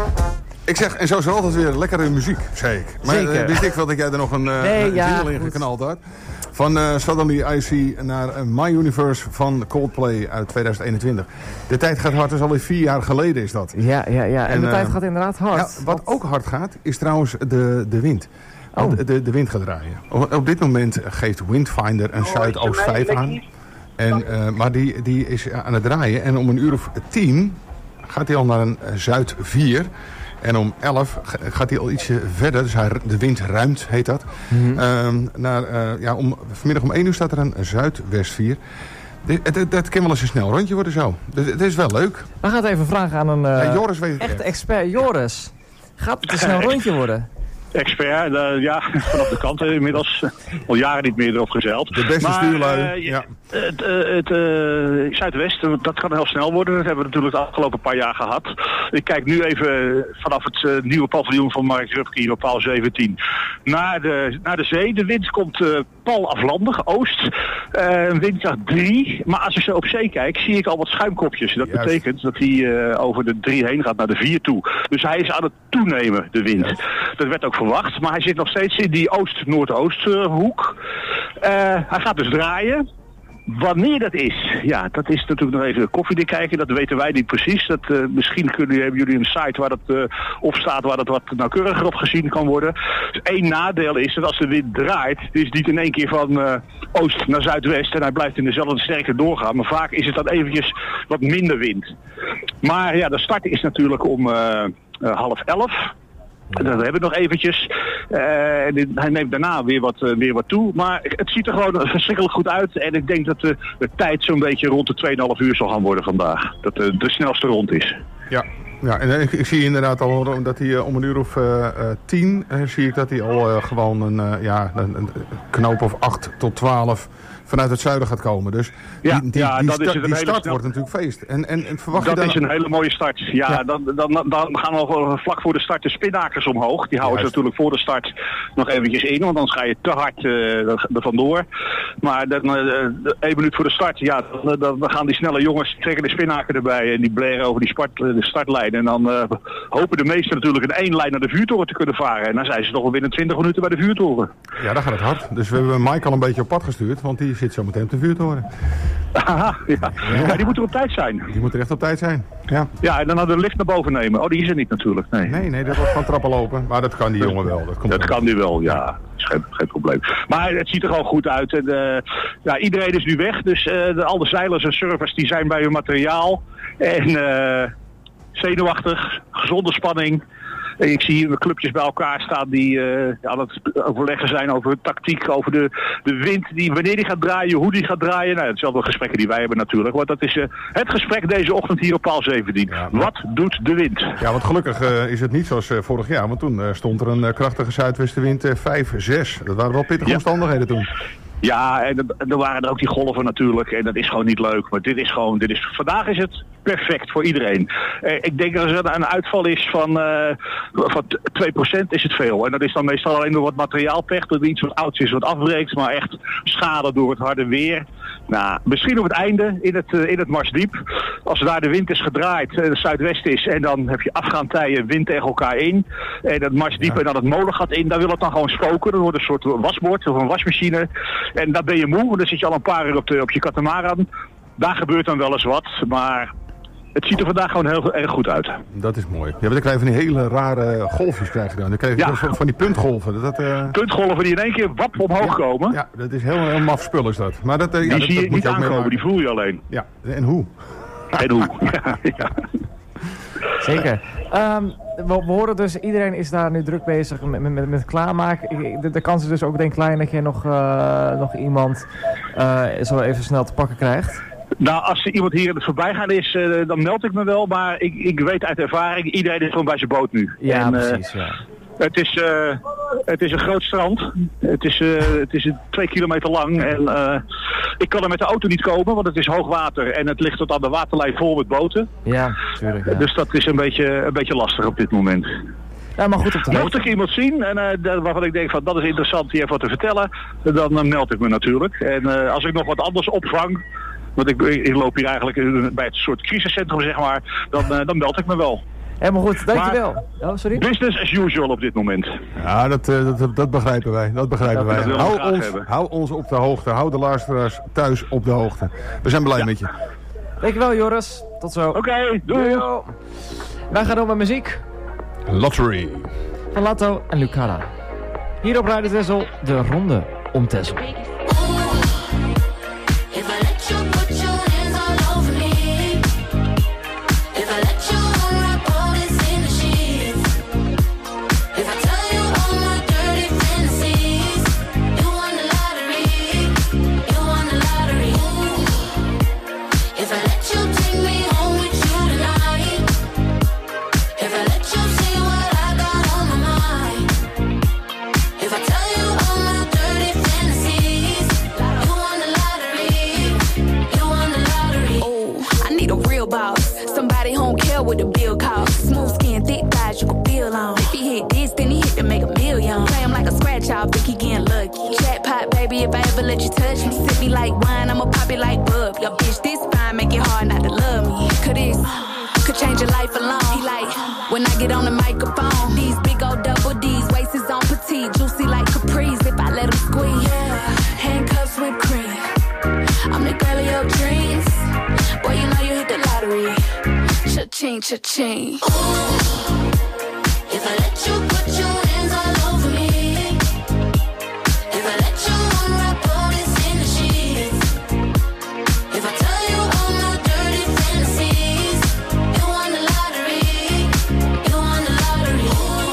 Ik zeg, en zo is er altijd weer lekkere muziek, zei ik. Maar Zeker. Uh, wist ik wel dat jij er nog een uh, Nee, ja, jingle in goed. geknald had. Van uh, Suddenly I See naar uh, My Universe van Coldplay uit tweeduizend eenentwintig. De tijd gaat hard, dat is alweer vier jaar geleden is dat. Ja, ja, ja. En, En, de uh, tijd gaat inderdaad hard. Ja, wat ook hard gaat, is trouwens de, de wind. Oh. De, de, de wind gaat draaien. Op, op dit moment geeft Windfinder een Zuidoost vijf aan. En, uh, maar die, die is aan het draaien. En om een uur of tien gaat hij al naar een uh, Zuid vier. En om elf gaat hij al ietsje verder. Dus hij, de wind ruimt, heet dat. Mm-hmm. Um, naar, uh, ja, om, vanmiddag om één uur staat er een Zuidwest vier. Dat, dat, dat kan wel eens een snel rondje worden zo. Dat, dat is wel leuk. We gaan het even vragen aan een uh, Ja, Joris weet het echte echt. expert. Joris, gaat het een snel rondje worden? Expert, uh, ja, vanaf de kant uh, inmiddels. Al jaren niet meer erop gezeild. De beste maar, stuurlui, uh, ja. Het, uh, het uh, Zuidwesten, dat kan heel snel worden. Dat hebben we natuurlijk de afgelopen paar jaar gehad. Ik kijk nu even vanaf het uh, nieuwe paviljoen van Mark Rupke hier op paal zeventien. Naar de, naar de zee. De wind komt uh, pal aflandig, oost. Uh, windkracht drie. Maar als ik zo op zee kijk, zie ik al wat schuimkopjes. Dat Juist. betekent dat hij uh, over de drie heen gaat naar de vier toe. Dus hij is aan het toenemen, de wind. Juist. Dat werd ook verwacht. Maar hij zit nog steeds in die oost-noordoost uh, hoek. Uh, hij gaat dus draaien. Wanneer dat is, ja, dat is natuurlijk nog even koffiedik kijken. Dat weten wij niet precies. Dat, uh, misschien kunnen, hebben jullie een site waar dat uh, op staat, waar dat wat nauwkeuriger op gezien kan worden. Dus één nadeel is dat als de wind draait, het is niet in één keer van uh, oost naar zuidwest en hij blijft in dezelfde sterkte doorgaan. Maar vaak is het dan eventjes wat minder wind. Maar ja, de start is natuurlijk om uh, uh, half elf. Dat hebben we nog eventjes. Uh, hij neemt daarna weer wat, uh, weer wat toe. Maar het ziet er gewoon verschrikkelijk goed uit. En ik denk dat de, de tijd zo'n beetje rond de twee komma vijf uur zal gaan worden vandaag. Dat de, de snelste rond is. Ja, ja en ik, ik zie inderdaad al dat hij uh, om een uur of uh, uh, tien... Uh, zie ik dat hij al uh, gewoon een, uh, ja, een, een knoop of acht tot twaalf... vanuit het zuiden gaat komen. Dus die, ja, die, ja, die, dat sta- is het die een start hele wordt natuurlijk feest. En, en, en verwacht dat je dan... is een hele mooie start. Ja, Ja. Dan, dan, dan gaan we vlak voor de start de spinakers omhoog. Die houden ze Juist. natuurlijk voor de start nog eventjes in. Want dan ga je te hard uh, er vandoor. Maar dan, uh, één minuut voor de start, ja, dan, dan, dan gaan die snelle jongens trekken de spinaker erbij. En die blaren over die spart, de startlijn. En dan uh, hopen de meesten natuurlijk in één lijn naar de vuurtoren te kunnen varen. En dan zijn ze toch wel binnen twintig minuten bij de vuurtoren. Ja, dan gaat het hard. Dus we hebben Mike al een beetje op pad gestuurd. Want die zit zo meteen op de vuurtoren. Aha, ja. Ja, die moet er op tijd zijn. Die moet er echt op tijd zijn. Ja, Ja, en dan hadden we de lift naar boven nemen. Oh, die is er niet natuurlijk. Nee, nee, nee, dat wordt van trappen lopen. Maar dat kan die jongen wel. Dat, komt dat wel. kan die wel, ja. Dat is geen, geen probleem. Maar het ziet er gewoon goed uit. En, uh, ja, iedereen is nu weg. Dus uh, de, al de zeilers en surfers die zijn bij hun materiaal. En uh, zenuwachtig, gezonde spanning. En ik zie hier clubjes bij elkaar staan die uh, aan het overleggen zijn over hun tactiek, over de, de wind, die, wanneer die gaat draaien, hoe die gaat draaien. Nou, dat zijn wel gesprekken die wij hebben natuurlijk. Want dat is uh, het gesprek deze ochtend hier op Paal zeventien. Ja, maar... Wat doet de wind? Ja, want gelukkig uh, is het niet zoals uh, vorig jaar. Want toen uh, stond er een uh, krachtige zuidwestenwind uh, vijf, zes. Dat waren wel pittige Ja. omstandigheden toen. Ja, en er waren er ook die golven natuurlijk. En dat is gewoon niet leuk. Maar dit is gewoon, dit is, vandaag is het perfect voor iedereen. Eh, ik denk dat als er een uitval is van, uh, van twee procent is het veel. En dat is dan meestal alleen door wat materiaalpech. Dat er iets wat ouds is wat afbreekt. Maar echt schade door het harde weer. Nou, misschien op het einde in het, uh, in het Marsdiep. Als daar de wind is gedraaid, en het zuidwest is. En dan heb je afgaand tijden, wind tegen elkaar in. En het Marsdiep Ja. en dan het molengat in. Daar wil het dan gewoon spoken. Dan wordt een soort wasbord of een wasmachine. En dan ben je moe, want dan zit je al een paar uur op, de, op je katamaran. Daar gebeurt dan wel eens wat, maar het ziet er vandaag gewoon heel erg goed uit. Dat is mooi. Ja, maar dan krijg je van die hele rare golfjes krijg je dan. Dan krijg je Ja. van, van die puntgolven. Dat, uh... Puntgolven die in één keer wap omhoog ja, komen, ja, dat is heel, heel maf spul is dat. Maar dat, uh, ja, die dat, zie dat je moet niet je ook aankomen, die meemaken. voel je alleen. Ja, en hoe? En hoe? Ja, ja. Zeker. Um, we, we horen dus, iedereen is daar nu druk bezig met, met, met klaarmaken. Ik- De, de kans is dus ook denk klein dat je nog, uh, nog iemand uh, zo even snel te pakken krijgt. Nou, als er iemand hier in het voorbijgaan is, uh, dan meld ik me wel. Maar ik, ik weet uit ervaring, iedereen is gewoon bij zijn boot nu. Ja, En, uh, precies. Ja. Het is, uh, het is een groot strand. Het is, uh, het is twee kilometer lang. En uh, ik kan er met de auto niet komen, want het is hoog water. En het ligt tot aan de waterlijn vol met boten. Ja, tuurlijk. Ja. Dus dat is een beetje, een beetje lastig op dit moment. Ja, maar goed op de Mocht hoogte. ik iemand zien en uh, dat- waarvan ik denk van dat is interessant hier even wat te vertellen, dan uh, meld ik me natuurlijk. En uh, als ik nog wat anders opvang, want ik, ik loop hier eigenlijk uh, bij het soort crisiscentrum zeg maar, dan, uh, dan meld ik me wel. Helemaal goed, dankjewel. Oh, sorry? Business as usual op dit moment. Ja, dat, uh, dat, dat begrijpen wij. Dat begrijpen Dat wij. willen we Hou graag ons, hebben. hou ons op de hoogte. Hou de luisteraars thuis op de hoogte. We zijn blij Ja. met je. Dankjewel Joris. Tot zo. Oké, okay, doei. Doei. Wij gaan door met muziek Lottery. van Latto en Lucada. Hier op Radio Texel, de ronde om Texel. If I let you put your hands all over me, if I let you unwrap all this in the sheets, if I tell you all my dirty fantasies, you won the lottery, you won the lottery. If I let you take me home with you tonight, if I let you see what I got on my mind, if I tell you all my dirty fantasies, you won the lottery, you won the lottery. Oh, I need a real boss. Somebody who don't care what the bill costs. Smooth skin, thick thighs, you can feel on. If he hit this, then he hit to make a million. Play him like a scratch off, think he getting lucky. Jackpot, baby, if I ever let you touch me. Sip me like wine, I'ma pop it like bub. Your bitch this fine, make it hard not to love me. Could this, could change your life alone. He like, when I get on the microphone. These big old double D's, waist is on petite. Juicy like Caprice, if I let him squeeze. Yeah, handcuffs with cream. I'm the Cha-ching, cha-ching. If I let you put your hands all over me, if I let you unwrap bodies in the sheets, if I tell you all my dirty fantasies, you won the lottery, you won the lottery.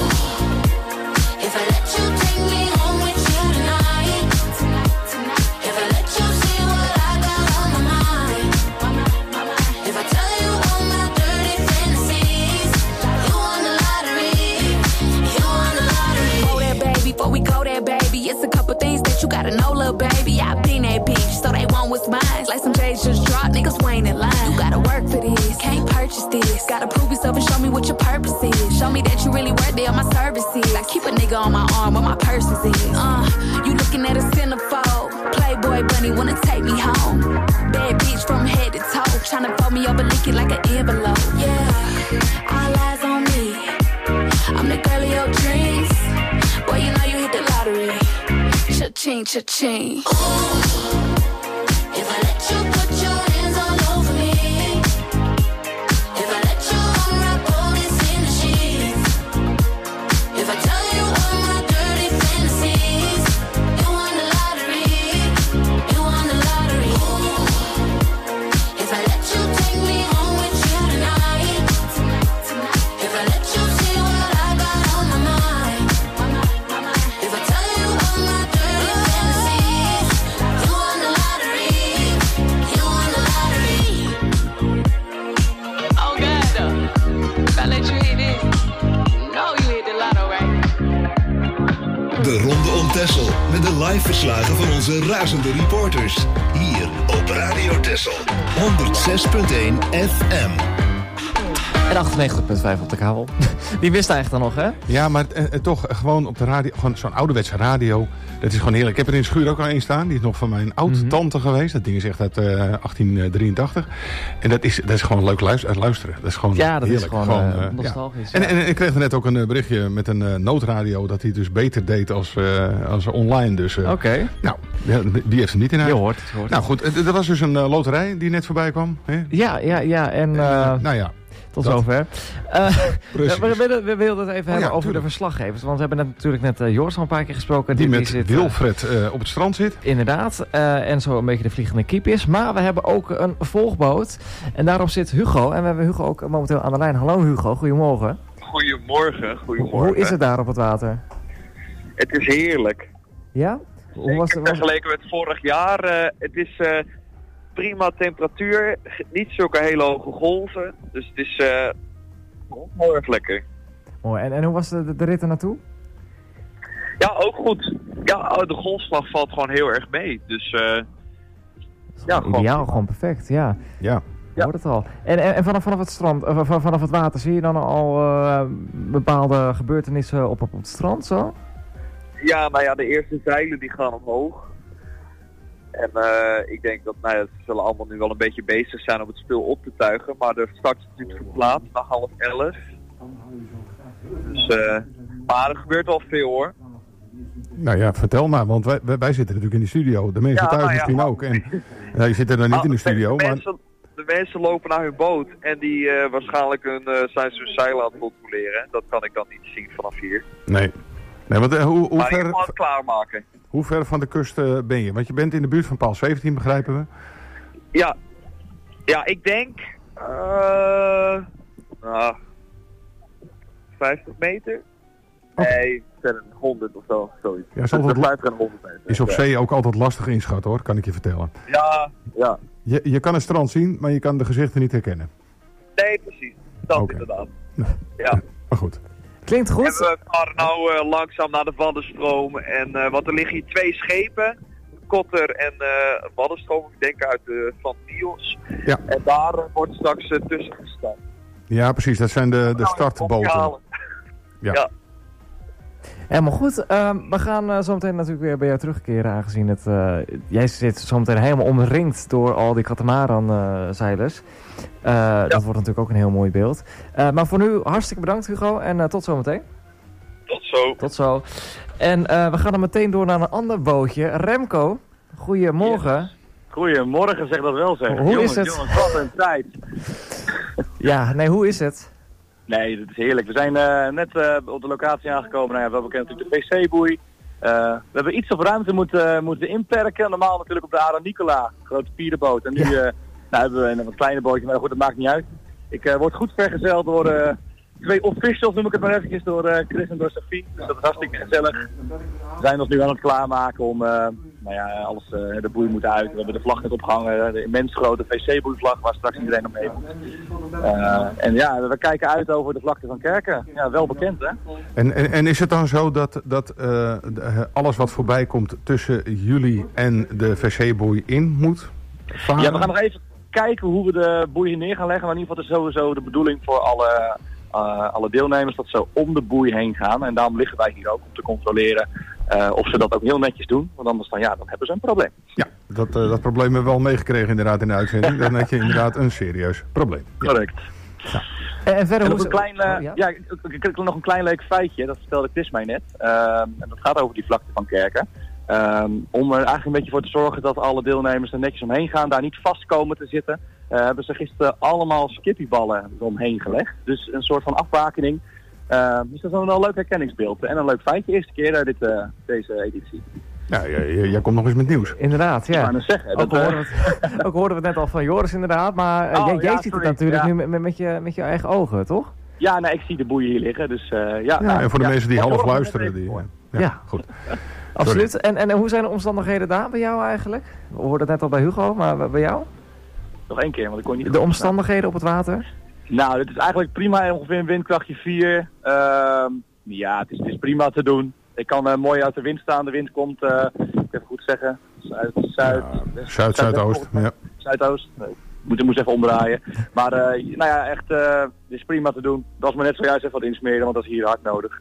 If I let you take me home with you tonight, tonight, tonight. If I let you see what I got on my mind, if I tell you all my dirty fantasies, you won the lottery, you won the lottery. Go there, baby, before we go there, baby. It's a couple things that you gotta know, little baby. I've been that bitch, so they want what's mine. Like some J's just dropped, niggas waiting in line. You gotta work for this, can't purchase this. Gotta prove yourself and show me what your purpose is. Show me that you really worthy of my services. Like keep a nigga on my arm where my purse is in. Uh, you looking at a centerfold. Playboy bunny wanna take me home. Bad bitch from head to toe. Tryna fold me up and lick it like an envelope. Yeah, all eyes on me. I'm the girl of your dreams. Boy, you know you hit the lottery. Cha-ching, cha-ching. If I let you put your hands all over me, if I let you unwrap bodies in the sheets, if I tell you all my dirty fantasies, you won the lottery, you won the lottery. If I let you take me home with you tonight, tonight, tonight. If I let you see what I got on my mind, if I tell you all my dirty fantasies, you won the lottery, you won the lottery. Oh God, though. If I let you hit this, you know you hit the lotto, right? De Ronde om Texel met de live verslagen van onze razende reporters. Hier op Radio Texel. honderd zes punt één F M. En achtennegentig punt vijf op de kabel. Die wist eigenlijk dan nog, hè? Ja, maar eh, eh, toch eh, gewoon op de radio, gewoon zo'n ouderwetse radio. Dat is gewoon heerlijk. Ik heb er in de schuur ook al één staan. Die is nog van mijn oud-tante geweest. Dat ding is echt uit eh, achttien drieëntachtig. En dat is, dat is gewoon leuk luisteren. luisteren. Dat is gewoon Ja, dat heerlijk. is gewoon, eh, eh, nostalgisch. ja. Ja. En, en ik kreeg er net ook een eh, berichtje met een eh, noodradio. Dat hij dus beter deed als, eh, als online. Dus, eh, Oké. Nou, ja, wie heeft hem niet in huis? Je hoort het, je hoort Nou het. goed, eh, er was dus een eh, loterij die net voorbij kwam. Hè? Ja, ja, ja. En, eh, nou ja. tot dat. zover. Uh, Precies. we, wilden, we wilden het even Oh, hebben ja, over tuurlijk. de verslaggevers. Want we hebben net, natuurlijk net uh, Joris al een paar keer gesproken. Die met zit, Wilfred uh, op het strand zit. Inderdaad. Uh, en zo een beetje de vliegende kiep is. Maar we hebben ook een volgboot. En daarop zit Hugo. En we hebben Hugo ook momenteel aan de lijn. Hallo Hugo, goedemorgen. Goedemorgen, goedemorgen. Hoe is het daar op het water? Het is heerlijk. Ja? Hoe was het? Vergeleken met vorig jaar. Uh, het is uh, prima temperatuur. Niet zulke hele hoge golven. Dus het is uh, heel erg lekker. Mooi. En, en hoe was de, de, de rit er naartoe? Ja, ook goed. Ja, de golfslag valt gewoon heel erg mee. Dus uh, ja, gewoon ideaal, gewoon perfect, ja. Ja. Je hoort het al. En, en, en vanaf, vanaf het strand, uh, vanaf het water, zie je dan al uh, bepaalde gebeurtenissen op, op, op het strand zo? Ja, nou ja, de eerste zeilen die gaan omhoog. En uh, ik denk dat, nou ja, ze zullen allemaal nu wel een beetje bezig zijn om het spul op te tuigen. Maar de start is natuurlijk verplaatst naar half elf. Dus, uh, maar er gebeurt wel veel hoor. Nou ja, vertel maar, want wij, wij, wij zitten natuurlijk in de studio. De mensen Ja, thuis nou ja, misschien ook. En ja, je zit er dan niet Ah, in de studio, de, maar... mensen, de mensen lopen naar hun boot en die uh, waarschijnlijk hun, uh, zijn ze hun zeilen aan het controleren. Dat kan ik dan niet zien vanaf hier. Nee. Nee, want uh, hoe, hoe, maar ik ver, moet het klaarmaken. hoe ver van de kust uh, ben je? Want je bent in de buurt van paal zeventien, begrijpen we? Ja, ja ik denk... Uh, nou, vijftig meter? Oh. Nee, verder honderd of zo, zoiets. Ja, is, Dus altijd dat la- blijft er een honderd meter. is op Ja. zee ook altijd lastig inschatten hoor, kan ik je vertellen. Ja, ja. Je, je kan het strand zien, maar je kan de gezichten niet herkennen. Nee, precies. Dat Oké. inderdaad. Ja. Maar goed. Klinkt goed. En we varen nou uh, langzaam naar de Waddenstroom. En, uh, want er liggen hier twee schepen. Kotter en uh, Waddenstroom, ik denk uit uh, van Niels. Ja. En daar uh, wordt straks uh, tussen gestaan. Ja, precies. Dat zijn de, de startboten. Ophalen. Ja. Ja. Helemaal goed. Uh, we gaan uh, zometeen natuurlijk weer bij jou terugkeren, aangezien het, uh, jij zit zometeen helemaal omringd door al die katamaran-zeilers. Uh, uh, dat wordt natuurlijk ook een heel mooi beeld. Uh, maar voor nu hartstikke bedankt Hugo en uh, tot zometeen. Tot zo. Tot zo. En uh, we gaan dan meteen door naar een ander bootje. Remco, goedemorgen. Yes. Goedemorgen, zeg dat wel zeg. Hoe jongens, is het? Jongens, wat een tijd. Ja, nee, hoe is het? Nee, dat is heerlijk. We zijn uh, net uh, op de locatie aangekomen. Nou ja, we hebben natuurlijk de wc-boei. Uh, we hebben iets op ruimte moeten, moeten inperken. Normaal natuurlijk op de Ara Nicola, grote pierenboot. En nu ja. uh, nou, hebben we een wat kleine bootje, maar goed, dat maakt niet uit. Ik uh, word goed vergezeld door uh, twee officials, noem ik het maar eventjes, door uh, Chris en door Sophie. Dus dat is hartstikke gezellig. We zijn ons nu aan het klaarmaken om, uh, nou ja, alles, uh, de boei moet uit. We hebben de vlag net opgehangen, de immens grote wc-boeivlag waar straks iedereen op mee moet. Uh, en ja, we kijken uit over de vlakte van Kerken. Ja, wel bekend, hè? En, en, en is het dan zo dat, dat uh, alles wat voorbij komt tussen jullie en de wc-boei in moet varen? Ja, we gaan nog even kijken hoe we de boei hier neer gaan leggen. Maar in ieder geval is het sowieso de bedoeling voor alle, uh, alle deelnemers dat ze om de boei heen gaan. En daarom liggen wij hier ook om te controleren uh, of ze dat ook heel netjes doen. Want anders dan, ja, dan hebben ze een probleem. Ja, dat, uh, dat probleem hebben we wel meegekregen inderdaad in de uitzending. Dan heb je inderdaad een serieus probleem. Ja. Correct. Ja. En, en verder en hoe nog een klein, uh, oh, ja? ja, ik, ik, ik, nog een klein leuk feitje. Dat vertelde Chris mij net. Uh, en dat gaat over die vlakte van Kerken. Um, om er eigenlijk een beetje voor te zorgen dat alle deelnemers er netjes omheen gaan, daar niet vast komen te zitten, uh, hebben ze gisteren allemaal skippyballen omheen gelegd. Dus een soort van afbakening. Uh, dus dat is wel een leuk herkenningsbeeld. En een leuk feitje, eerste keer uh, dit, uh, deze editie. Ja, jij, jij komt nog eens met nieuws. Inderdaad, ja. Ik zeggen, ook, dat, hoorden we het, ook hoorden we het net al van Joris inderdaad, maar uh, oh, jij, jij ja, ziet sorry. het natuurlijk ja. nu met, met, je, met je eigen ogen, toch? Ja, nee, ik zie de boeien hier liggen, dus uh, ja. ja nou, en voor de ja, mensen die ja, half ja, luisteren, die... Ja, ja. goed. Absoluut. En, en hoe zijn de omstandigheden daar bij jou eigenlijk? We hoorden het net al bij Hugo, maar bij jou? Nog één keer, want ik kon niet... De omstandigheden op het water? Nou, dit is eigenlijk prima. Ongeveer een windkrachtje vier. Uh, ja, het is, het is prima te doen. Ik kan uh, mooi uit de wind staan. De wind komt, uh, ik even goed zeggen, zuid, zuid, ja, zuid, zuidoost. Ja. Zuidoost. Nee, ik moet, ik moet even omdraaien. Maar uh, nou ja, echt, uh, het is prima te doen. Dat is maar net zojuist even wat insmeren, want dat is hier hard nodig.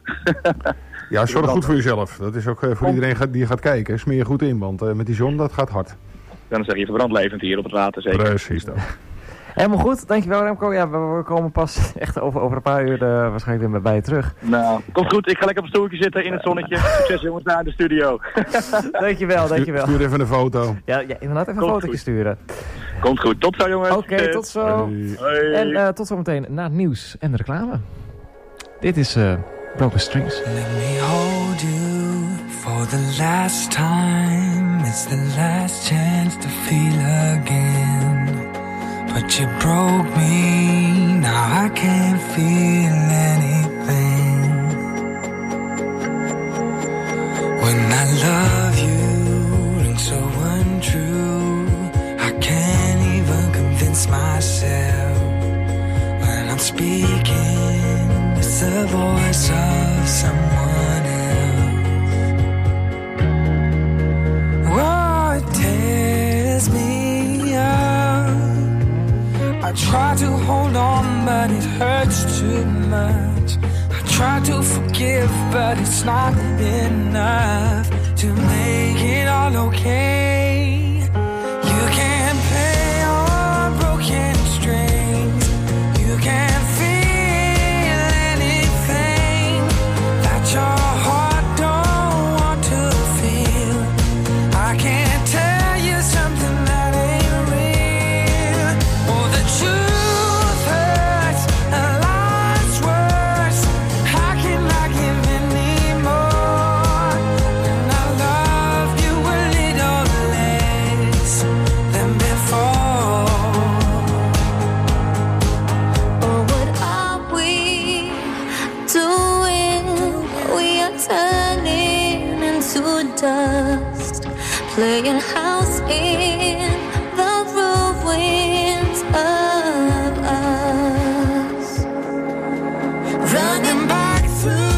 Ja, zorg goed voor jezelf. Dat is ook uh, voor iedereen die gaat kijken. Smeer je goed in, want uh, met die zon, dat gaat hard. Dan zeg je verbrandlevend hier op het water, zeker. Precies dat. Helemaal goed, dankjewel Remco. Ja, we, we komen pas echt over, over een paar uur uh, waarschijnlijk weer bij je terug. Nou, komt goed. Ik ga lekker op een stoeltje zitten in het zonnetje. Succes jongens daar in de studio. Dankjewel, dankjewel. Stuur even een foto. Ja, ja inderdaad even een fotootje sturen. Komt goed. Tot zo jongens. Oké, okay, tot zo. Hoi. En uh, tot zometeen na het nieuws en de reclame. Dit is uh, Broken Strings. Let me hold you for the last time. It's the last chance to feel again. But you broke me, now I can't feel anything. When I love you, and so untrue, I can't even convince myself. When I'm speaking, it's the voice of someone else. Oh, it tears me up. I try to hold on, but it hurts too much. I try to forgive, but it's not enough to make it all okay. You can't play on broken strings. You can't feel anything that your heart don't want to feel. I can't tell you something that ain't real. Oh, the truth hurts, and life's worse. How can I give anymore? And I love you a little less than before. Oh, what are we doing? We are turning into dust, playing house in the ruins of us, Running back through